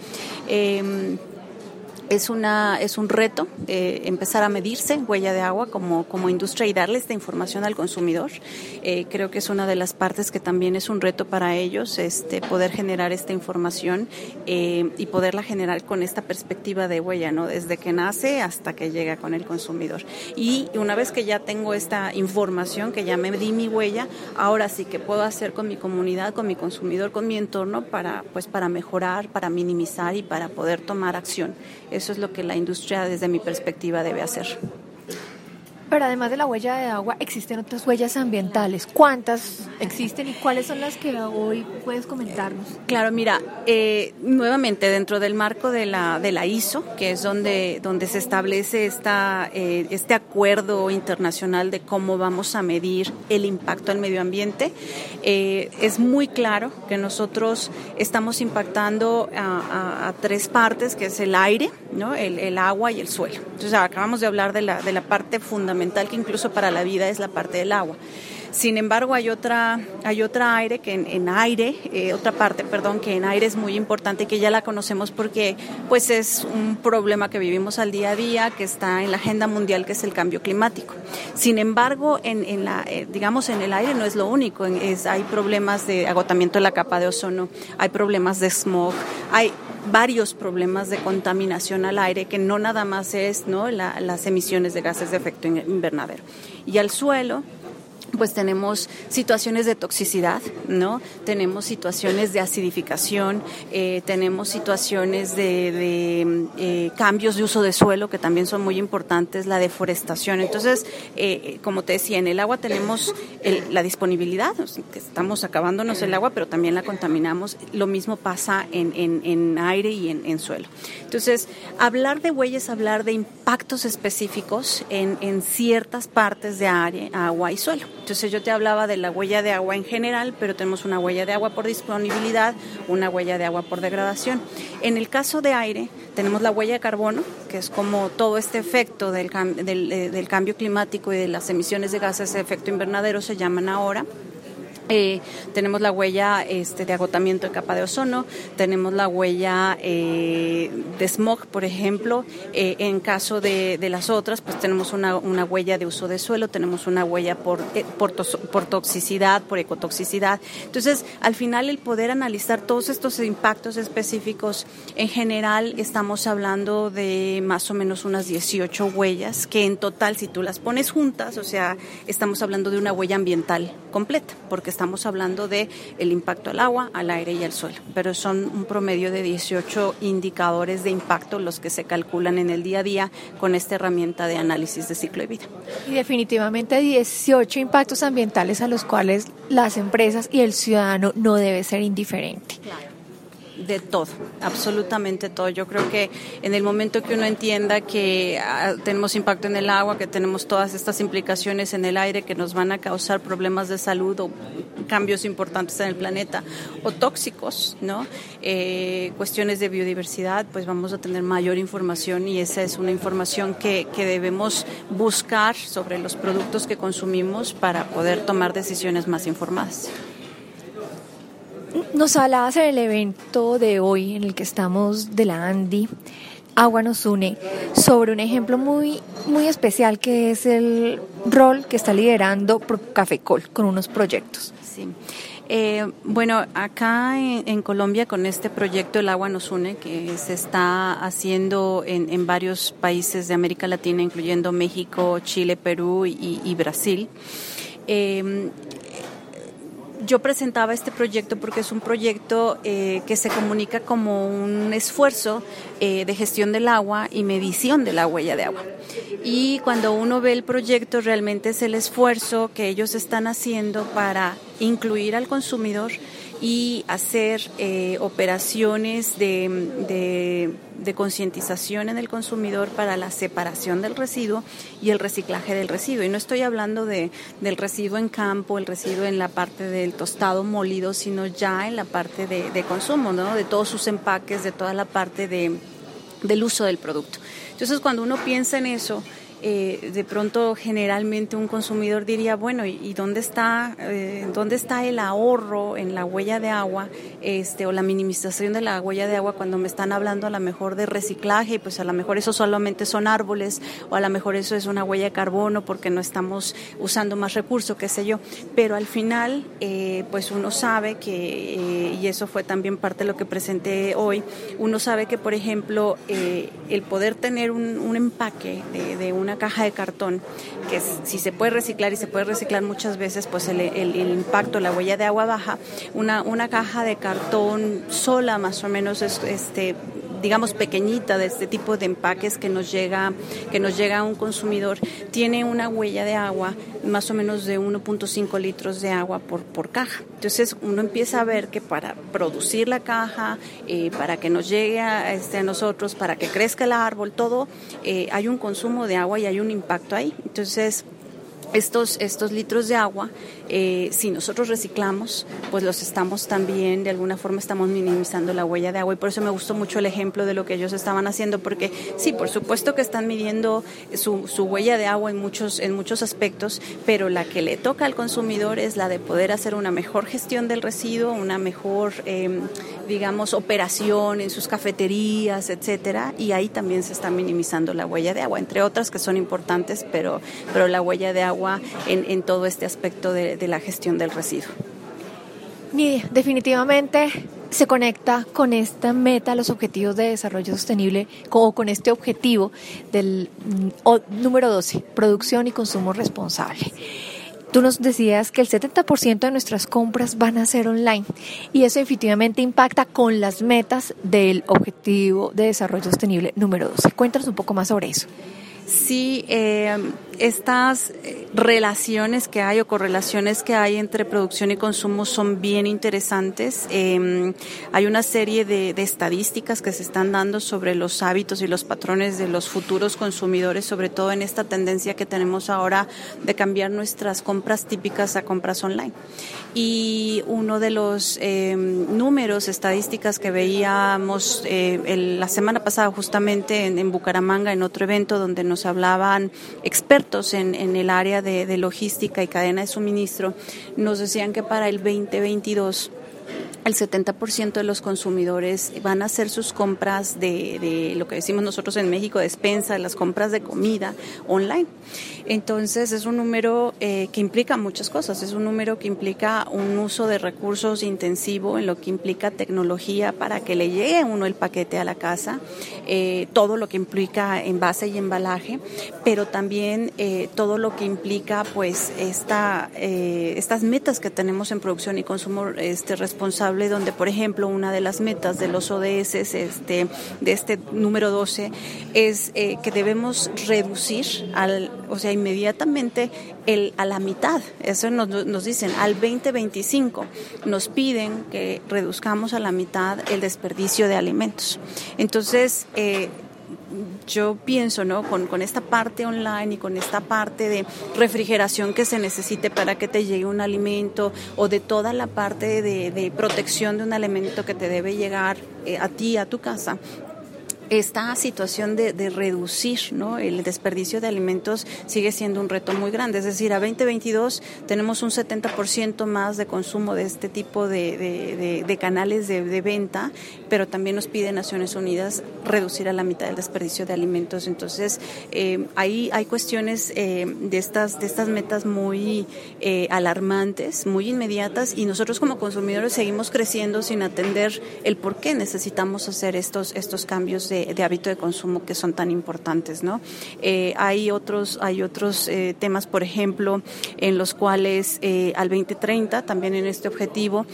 Es un reto empezar a medirse huella de agua como industria y darle esta información al consumidor. Creo que es una de las partes que también es un reto para ellos, poder generar esta información y poderla generar con esta perspectiva de huella, ¿no?, desde que nace hasta que llega con el consumidor. Y una vez que ya tengo esta información, que ya me di mi huella, ahora sí que puedo hacer con mi comunidad, con mi consumidor, con mi entorno para mejorar, para minimizar y para poder tomar acción. Eso es lo que la industria, desde mi perspectiva, debe hacer. Pero además de la huella de agua, existen otras huellas ambientales. ¿Cuántas existen y cuáles son las que hoy puedes comentarnos? Claro, mira, nuevamente dentro del marco de la ISO, que es donde se establece este acuerdo internacional de cómo vamos a medir el impacto al medio ambiente, es muy claro que nosotros estamos impactando a tres partes, que es el aire, ¿no?, el agua y el suelo. Entonces acabamos de hablar de la parte fundamental, que incluso para la vida es la parte del agua. Sin embargo, hay otra parte que en aire es muy importante, que ya la conocemos porque pues es un problema que vivimos al día a día, que está en la agenda mundial, que es el cambio climático. Sin embargo, en el aire no es lo único, hay problemas de agotamiento de la capa de ozono, hay problemas de smog, hay varios problemas de contaminación al aire, que no nada más es, ¿no?, las emisiones de gases de efecto invernadero. Y al suelo, pues tenemos situaciones de toxicidad, ¿no? Tenemos situaciones de acidificación, tenemos situaciones de cambios de uso de suelo, que también son muy importantes, la deforestación. Entonces, como te decía, en el agua tenemos la disponibilidad, que estamos acabándonos el agua, pero también la contaminamos. Lo mismo pasa en aire y en suelo. Entonces, hablar de huellas, hablar de impactos específicos en ciertas partes de agua y suelo. Entonces yo te hablaba de la huella de agua en general, pero tenemos una huella de agua por disponibilidad, una huella de agua por degradación. En el caso de aire, tenemos la huella de carbono, que es como todo este efecto del cambio climático y de las emisiones de gases de efecto invernadero se llaman ahora. Tenemos la huella de agotamiento de capa de ozono, tenemos la huella de smog, por ejemplo. En caso de las otras, pues tenemos una huella de uso de suelo, tenemos una huella por toxicidad, por ecotoxicidad. Entonces, al final, el poder analizar todos estos impactos específicos, en general estamos hablando de más o menos unas 18 huellas, que en total, si tú las pones juntas, o sea, estamos hablando de una huella ambiental completa, porque estamos hablando de el impacto al agua, al aire y al suelo, pero son un promedio de 18 indicadores de impacto los que se calculan en el día a día con esta herramienta de análisis de ciclo de vida. Y definitivamente 18 impactos ambientales a los cuales las empresas y el ciudadano no debe ser indiferente. Claro. De todo, absolutamente todo. Yo creo que en el momento que uno entienda que tenemos impacto en el agua, que tenemos todas estas implicaciones en el aire que nos van a causar problemas de salud o cambios importantes en el planeta o tóxicos, ¿no? Cuestiones de biodiversidad, pues vamos a tener mayor información, y esa es una información que debemos buscar sobre los productos que consumimos para poder tomar decisiones más informadas. Nos hablabas en el evento de hoy en el que estamos de la ANDI, Agua nos une, sobre un ejemplo muy, muy especial que es el rol que está liderando Cafecol con unos proyectos. Sí. Bueno, acá en Colombia con este proyecto El Agua nos une, que se está haciendo en varios países de América Latina, incluyendo México, Chile, Perú y Brasil. Yo presentaba este proyecto porque es un proyecto que se comunica como un esfuerzo de gestión del agua y medición de la huella de agua. Y cuando uno ve el proyecto, realmente es el esfuerzo que ellos están haciendo para incluir al consumidor y hacer operaciones de concientización en el consumidor para la separación del residuo y el reciclaje del residuo. Y no estoy hablando del residuo en campo, el residuo en la parte del tostado molido, sino ya en la parte de consumo, ¿no? De todos sus empaques, de toda la parte del uso del producto. Entonces, cuando uno piensa en eso, de pronto generalmente un consumidor diría, bueno, ¿y dónde está el ahorro en la huella de agua o la minimización de la huella de agua cuando me están hablando a lo mejor de reciclaje? Pues a lo mejor eso solamente son árboles, o a lo mejor eso es una huella de carbono porque no estamos usando más recursos, qué sé yo. Pero al final, pues uno sabe que, y eso fue también parte de lo que presenté hoy, uno sabe que, por ejemplo, el poder tener un empaque de una caja de cartón, que si se puede reciclar y se puede reciclar muchas veces, pues el impacto, la huella de agua baja. Una caja de cartón sola más o menos es digamos pequeñita, de este tipo de empaques que nos llega a un consumidor, tiene una huella de agua más o menos de 1.5 litros de agua por caja. Entonces uno empieza a ver que para producir la caja, para que nos llegue a nosotros, para que crezca el árbol, todo, hay un consumo de agua y hay un impacto ahí. Entonces estos litros de agua, si nosotros reciclamos, pues los estamos también, de alguna forma estamos minimizando la huella de agua, y por eso me gustó mucho el ejemplo de lo que ellos estaban haciendo, porque sí, por supuesto que están midiendo su huella de agua en muchos aspectos, pero la que le toca al consumidor es la de poder hacer una mejor gestión del residuo, una mejor, digamos, operación en sus cafeterías, etcétera, y ahí también se está minimizando la huella de agua, entre otras que son importantes, pero la huella de agua en todo este aspecto de la gestión del residuo. Nidia, definitivamente se conecta con esta meta, los objetivos de desarrollo sostenible, como con este objetivo del número 12, producción y consumo responsable. Tú nos decías que el 70% de nuestras compras van a ser online, y eso definitivamente impacta con las metas del objetivo de desarrollo sostenible número 12. Cuéntanos un poco más sobre eso. Sí, estas relaciones que hay o correlaciones que hay entre producción y consumo son bien interesantes. Hay una serie de estadísticas que se están dando sobre los hábitos y los patrones de los futuros consumidores, sobre todo en esta tendencia que tenemos ahora de cambiar nuestras compras típicas a compras online. Y uno de los números, estadísticas que veíamos la semana pasada justamente en Bucaramanga, en otro evento donde nos hablaban expertos expertos en el área de logística y cadena de suministro nos decían que para el 2022 el 70% de los consumidores van a hacer sus compras de lo que decimos nosotros en México, despensa, las compras de comida online. Entonces es un número que implica muchas cosas, es un número que implica un uso de recursos intensivo en lo que implica tecnología para que le llegue a uno el paquete a la casa, todo lo que implica envase y embalaje, pero también todo lo que implica pues estas metas que tenemos en producción y consumo responsable, donde por ejemplo una de las metas de los ODS de este número 12 es que debemos reducir inmediatamente a la mitad. Eso nos dicen al 2025 nos piden que reduzcamos a la mitad el desperdicio de alimentos. Entonces yo pienso, ¿no?, con esta parte online y con esta parte de refrigeración que se necesite para que te llegue un alimento, o de toda la parte de protección de un alimento que te debe llegar a ti, a tu casa. Esta situación de reducir, ¿no?, el desperdicio de alimentos sigue siendo un reto muy grande. Es decir, a 2022 tenemos un 70% más de consumo de este tipo de canales de venta, pero también nos pide Naciones Unidas reducir a la mitad el desperdicio de alimentos. Entonces, hay cuestiones de estas metas muy alarmantes, muy inmediatas, y nosotros como consumidores seguimos creciendo sin atender el por qué necesitamos hacer estos cambios de hábito de consumo que son tan importantes, ¿no? Hay otros temas, por ejemplo, en los cuales al 2030, también en este objetivo,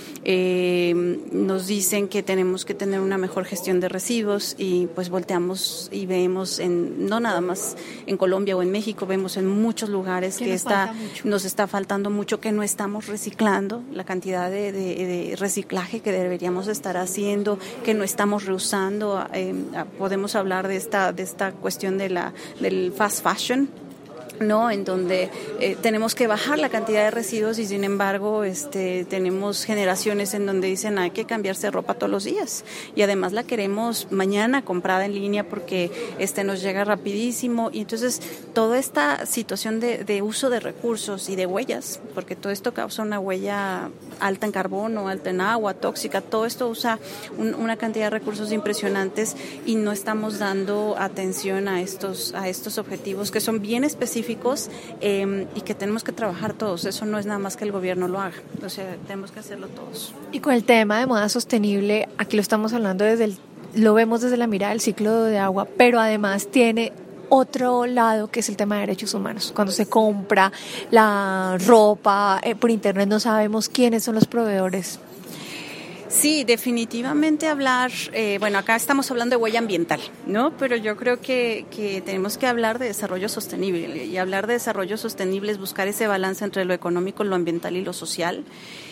nos dicen que tenemos que tener una mejor gestión de residuos, y pues volteamos y vemos no nada más en Colombia o en México, vemos en muchos lugares que nos está faltando mucho, que no estamos reciclando la cantidad de reciclaje que deberíamos estar haciendo, que no estamos reusando. Podemos hablar de esta cuestión del fast fashion, ¿no?, en donde tenemos que bajar la cantidad de residuos, y sin embargo tenemos generaciones en donde dicen hay que cambiarse de ropa todos los días, y además la queremos mañana comprada en línea porque nos llega rapidísimo. Y entonces toda esta situación de uso de recursos y de huellas, porque todo esto causa una huella alta en carbono, alta en agua, tóxica, todo esto usa una cantidad de recursos impresionantes, y no estamos dando atención a estos objetivos que son bien específicos, y que tenemos que trabajar todos. Eso no es nada más que el gobierno lo haga, o sea, tenemos que hacerlo todos. Y con el tema de moda sostenible, aquí lo estamos hablando lo vemos desde la mirada del ciclo de agua, pero además tiene otro lado, que es el tema de derechos humanos. Cuando se compra la ropa por internet, no sabemos quiénes son los proveedores. Sí, definitivamente acá estamos hablando de huella ambiental, ¿no? Pero yo creo que tenemos que hablar de desarrollo sostenible, y hablar de desarrollo sostenible es buscar ese balance entre lo económico, lo ambiental y lo social.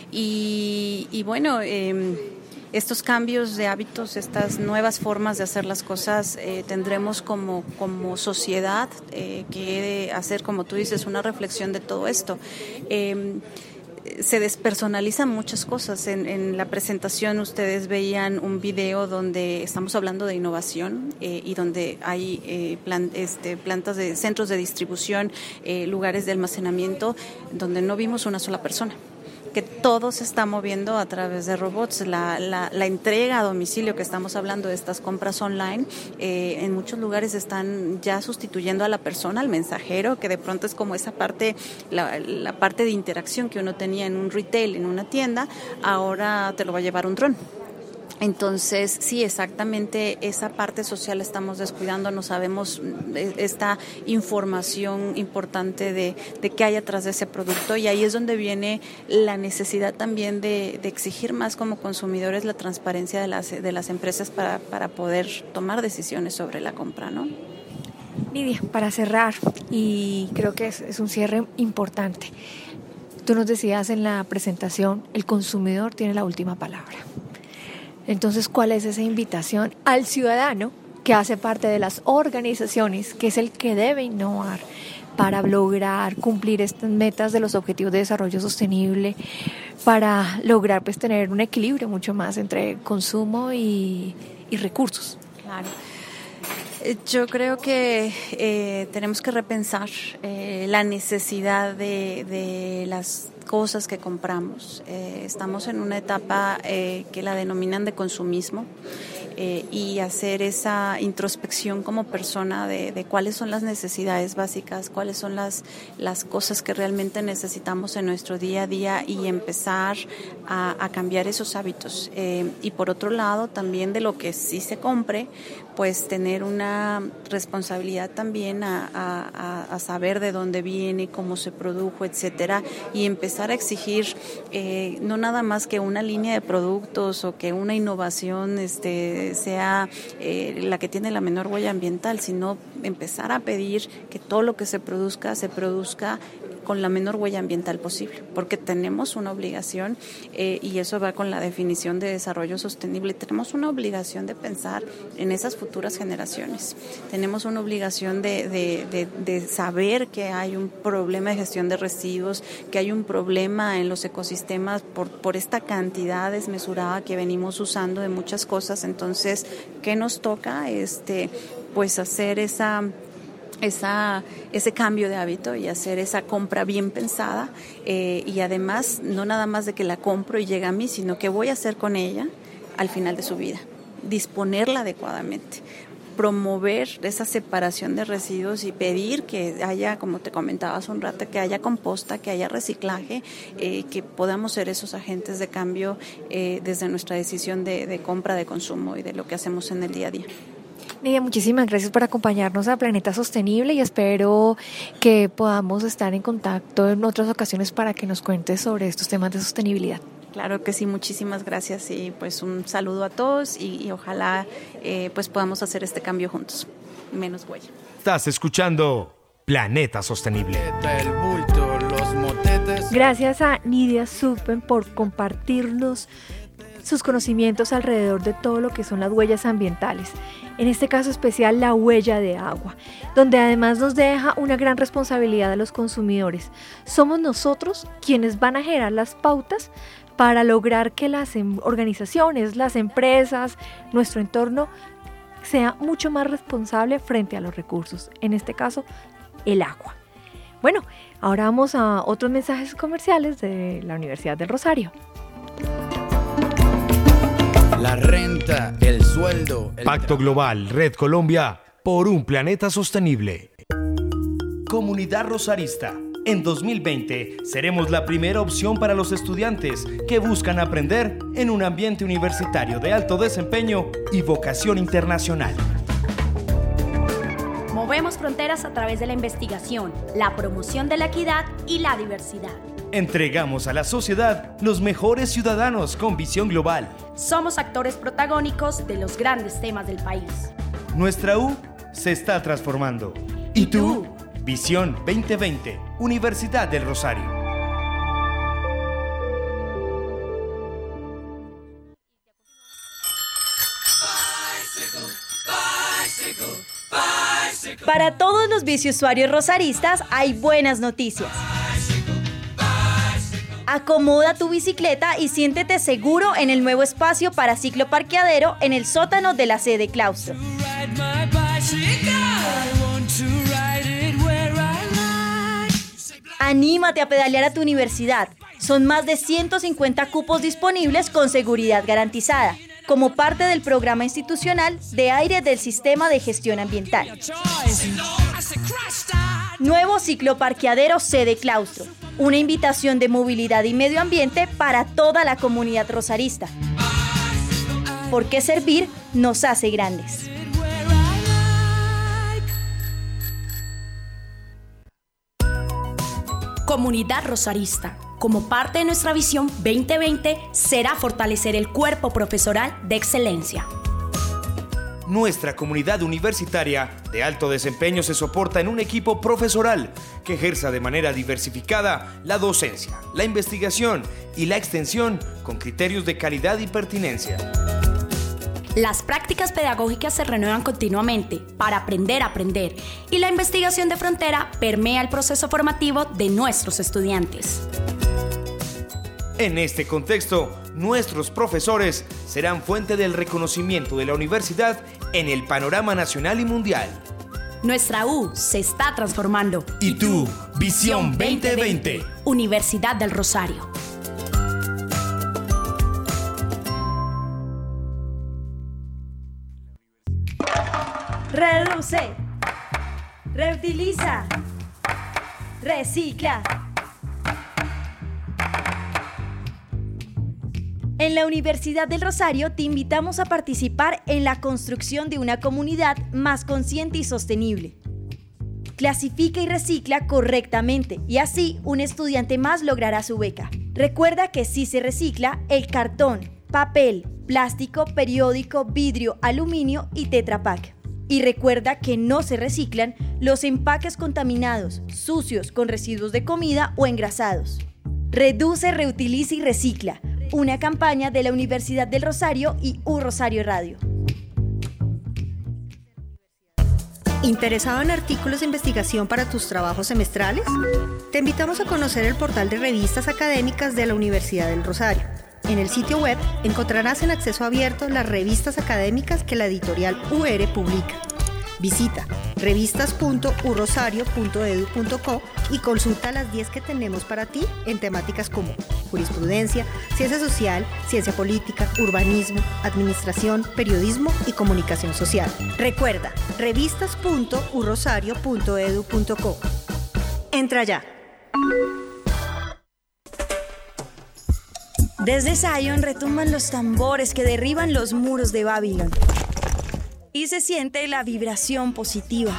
Estos cambios de hábitos, estas nuevas formas de hacer las cosas, tendremos como sociedad que hacer, como tú dices, una reflexión de todo esto. Se despersonalizan muchas cosas. En la presentación ustedes veían un video donde estamos hablando de innovación, y donde hay plantas de centros de distribución, lugares de almacenamiento, donde no vimos una sola persona, que todo se está moviendo a través de robots. La entrega a domicilio, que estamos hablando de estas compras online, en muchos lugares están ya sustituyendo a la persona, al mensajero, que de pronto es como esa parte, la parte de interacción que uno tenía en un retail, en una tienda, ahora te lo va a llevar un dron. Entonces, sí, exactamente esa parte social estamos descuidando, no sabemos esta información importante de qué hay atrás de ese producto, y ahí es donde viene la necesidad también de exigir más como consumidores la transparencia de las empresas para poder tomar decisiones sobre la compra, ¿no? Nidia, para cerrar, y creo que es un cierre importante, tú nos decías en la presentación, el consumidor tiene la última palabra. Entonces, ¿cuál es esa invitación al ciudadano que hace parte de las organizaciones, que es el que debe innovar para lograr cumplir estas metas de los Objetivos de Desarrollo Sostenible, para lograr pues tener un equilibrio mucho más entre consumo y recursos? Claro. Yo creo que tenemos que repensar la necesidad de las cosas que compramos. Estamos en una etapa que la denominan de consumismo, y hacer esa introspección como persona de cuáles son las necesidades básicas, cuáles son las cosas que realmente necesitamos en nuestro día a día y empezar a cambiar esos hábitos. Y por otro lado, también de lo que sí se compre, pues tener una responsabilidad también a saber de dónde viene, cómo se produjo, etcétera, y empezar a exigir no nada más que una línea de productos o que una innovación sea la que tiene la menor huella ambiental, sino empezar a pedir que todo lo que se produzca con la menor huella ambiental posible, porque tenemos una obligación, y eso va con la definición de desarrollo sostenible. Tenemos una obligación de pensar en esas futuras generaciones. Tenemos una obligación de saber que hay un problema de gestión de residuos, que hay un problema en los ecosistemas por esta cantidad desmesurada que venimos usando de muchas cosas. Entonces, ¿qué nos toca? Pues hacer ese cambio de hábito y hacer esa compra bien pensada, y además no nada más de que la compro y llega a mí, sino que voy a hacer con ella al final de su vida, disponerla adecuadamente, promover esa separación de residuos y pedir que haya, como te comentaba hace un rato, que haya composta, que haya reciclaje, que podamos ser esos agentes de cambio desde nuestra decisión de compra, de consumo y de lo que hacemos en el día a día. Nidia, muchísimas gracias por acompañarnos a Planeta Sostenible y espero que podamos estar en contacto en otras ocasiones para que nos cuentes sobre estos temas de sostenibilidad. Claro que sí, muchísimas gracias y pues un saludo a todos y ojalá pues podamos hacer este cambio juntos, menos huella. Estás escuchando Planeta Sostenible. Gracias a Nidia Zugben por compartirnos sus conocimientos alrededor de todo lo que son las huellas ambientales. En este caso especial, la huella de agua, donde además nos deja una gran responsabilidad a los consumidores. Somos nosotros quienes van a generar las pautas para lograr que las organizaciones, las empresas, nuestro entorno sea mucho más responsable frente a los recursos, en este caso, el agua. Bueno, ahora vamos a otros mensajes comerciales de la Universidad del Rosario. La renta, el sueldo. Pacto Global, Red Colombia, por un planeta sostenible. Comunidad Rosarista. En 2020 seremos la primera opción para los estudiantes que buscan aprender en un ambiente universitario de alto desempeño y vocación internacional. Movemos fronteras a través de la investigación, la promoción de la equidad y la diversidad. Entregamos a la sociedad los mejores ciudadanos con visión global. Somos actores protagónicos de los grandes temas del país. Nuestra U se está transformando. ¿Y tú? Visión 2020, Universidad del Rosario. Para todos los biciusuarios rosaristas hay buenas noticias. Acomoda tu bicicleta y siéntete seguro en el nuevo espacio para cicloparqueadero en el sótano de la sede claustro. Anímate a pedalear a tu universidad. Son más de 150 cupos disponibles con seguridad garantizada, como parte del programa institucional de aire del Sistema de Gestión Ambiental. Nuevo cicloparqueadero sede claustro. Una invitación de movilidad y medio ambiente para toda la comunidad rosarista. Porque servir nos hace grandes. Comunidad Rosarista. Como parte de nuestra visión 2020 será fortalecer el cuerpo profesoral de excelencia. Nuestra comunidad universitaria de alto desempeño se soporta en un equipo profesoral que ejerza de manera diversificada la docencia, la investigación y la extensión con criterios de calidad y pertinencia. Las prácticas pedagógicas se renuevan continuamente para aprender a aprender y la investigación de frontera permea el proceso formativo de nuestros estudiantes. En este contexto, nuestros profesores serán fuente del reconocimiento de la universidad en el panorama nacional y mundial. Nuestra U se está transformando. ¿Y tú? Visión 2020. Universidad del Rosario. Reduce, reutiliza, recicla. En la Universidad del Rosario te invitamos a participar en la construcción de una comunidad más consciente y sostenible. Clasifica y recicla correctamente y así un estudiante más logrará su beca. Recuerda que si se recicla el cartón, papel, plástico, periódico, vidrio, aluminio y Tetra Pak. Y recuerda que no se reciclan los empaques contaminados, sucios, con residuos de comida o engrasados. Reduce, reutiliza y recicla. Una campaña de la Universidad del Rosario y U Rosario Radio. ¿Interesado en artículos de investigación para tus trabajos semestrales? Te invitamos a conocer el portal de revistas académicas de la Universidad del Rosario. En el sitio web encontrarás en acceso abierto las revistas académicas que la editorial UR publica. Visita revistas.urrosario.edu.co y consulta las 10 que tenemos para ti en temáticas como jurisprudencia, ciencia social, ciencia política, urbanismo, administración, periodismo y comunicación social. Recuerda, revistas.urrosario.edu.co. Entra ya. Desde Zion retumban los tambores que derriban los muros de Babilón. Y se siente la vibración positiva.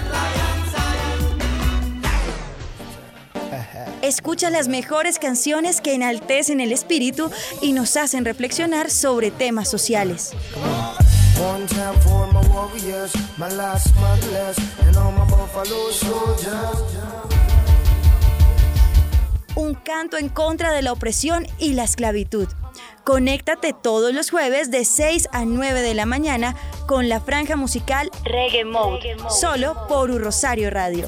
Escucha las mejores canciones que enaltecen el espíritu y nos hacen reflexionar sobre temas sociales. Un canto en contra de la opresión y la esclavitud. Conéctate todos los jueves de 6 a 9 de la mañana con la franja musical Reggae Mode, solo por U Rosario Radio.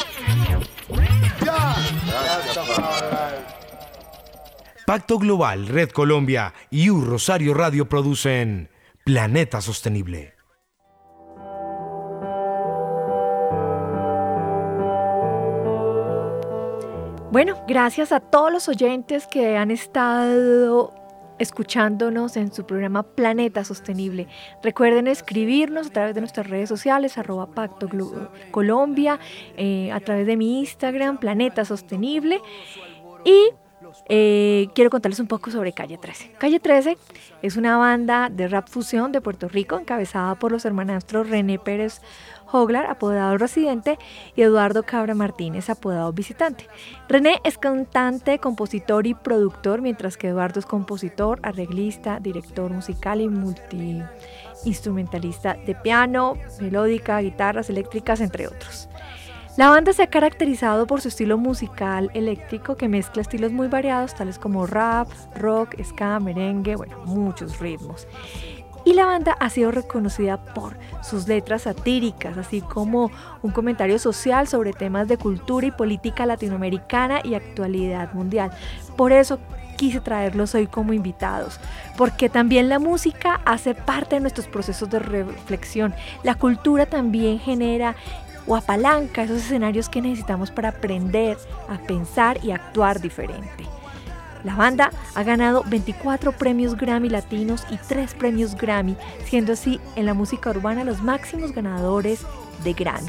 Pacto Global, Red Colombia y U Rosario Radio producen Planeta Sostenible. Bueno, gracias a todos los oyentes que han estado escuchándonos en su programa Planeta Sostenible. Recuerden escribirnos a través de nuestras redes sociales, @Pacto Colombia, a través de mi Instagram, Planeta Sostenible. Y quiero contarles un poco sobre Calle 13. Calle 13 es una banda de rap fusión de Puerto Rico encabezada por los hermanastros René Pérez Joglar, apodado Residente, y Eduardo Cabra Martínez, apodado Visitante. René es cantante, compositor y productor, mientras que Eduardo es compositor, arreglista, director musical y multiinstrumentalista de piano, melódica, guitarras eléctricas, entre otros. La banda se ha caracterizado por su estilo musical eléctrico que mezcla estilos muy variados, tales como rap, rock, ska, merengue, muchos ritmos. Y la banda ha sido reconocida por sus letras satíricas, así como un comentario social sobre temas de cultura y política latinoamericana y actualidad mundial. Por eso quise traerlos hoy como invitados, porque también la música hace parte de nuestros procesos de reflexión. La cultura también genera o apalanca esos escenarios que necesitamos para aprender a pensar y actuar diferente. La banda ha ganado 24 premios Grammy latinos y 3 premios Grammy, siendo así en la música urbana los máximos ganadores de Grammy.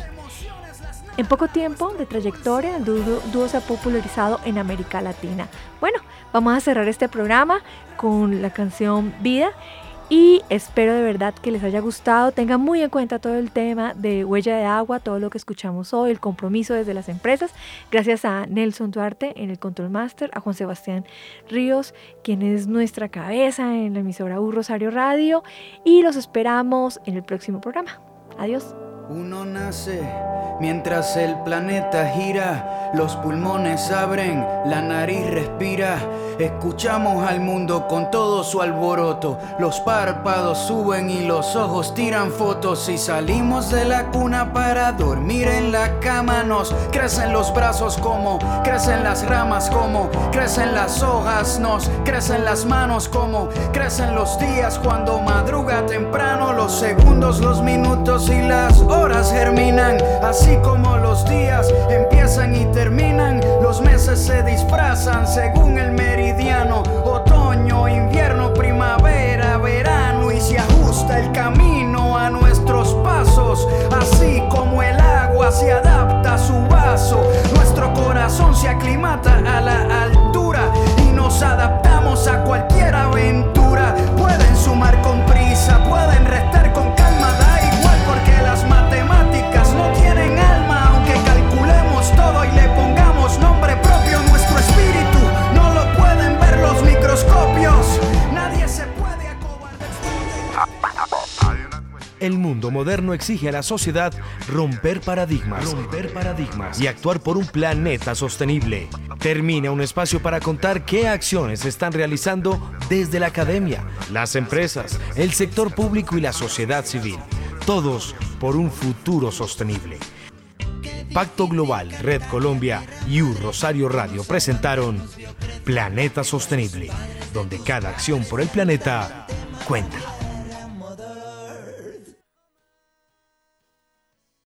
En poco tiempo de trayectoria, el dúo se ha popularizado en América Latina. Bueno, vamos a cerrar este programa con la canción Vida. Y espero de verdad que les haya gustado. Tengan muy en cuenta todo el tema de huella de agua, todo lo que escuchamos hoy, el compromiso desde las empresas. Gracias a Nelson Duarte en el Control Master, a Juan Sebastián Ríos, quien es nuestra cabeza en la emisora U Rosario Radio. Y los esperamos en el próximo programa. Adiós. Uno nace mientras el planeta gira, los pulmones abren, la nariz respira. Escuchamos al mundo con todo su alboroto, los párpados suben y los ojos tiran fotos. Y salimos de la cuna para dormir en la cama. Nos crecen los brazos como crecen las ramas, como crecen las hojas, nos crecen las manos, como crecen los días cuando madruga temprano. Los segundos, los minutos y las horas germinan, así como los días empiezan y terminan. Los meses se disfrazan según el meridiano, otoño, invierno, primavera, verano, y se ajusta el camino a nuestros pasos, así como el agua se adapta a su vaso. Nuestro corazón se aclimata a la altura y nos adaptamos a cualquier aventura. Pueden sumar con prisa, pueden restar con calma, da igual porque las matemáticas no tienen alma. Aunque calculemos todo y le pongamos nombre propio, nuestro espíritu no lo pueden ver los microscopios. Nadie se puede acobardar. El mundo moderno exige a la sociedad romper paradigmas y actuar por un planeta sostenible. Termina un espacio para contar qué acciones se están realizando desde la academia, las empresas, el sector público y la sociedad civil. Todos por un futuro sostenible. Pacto Global, Red Colombia y Rosario Radio presentaron Planeta Sostenible, donde cada acción por el planeta cuenta.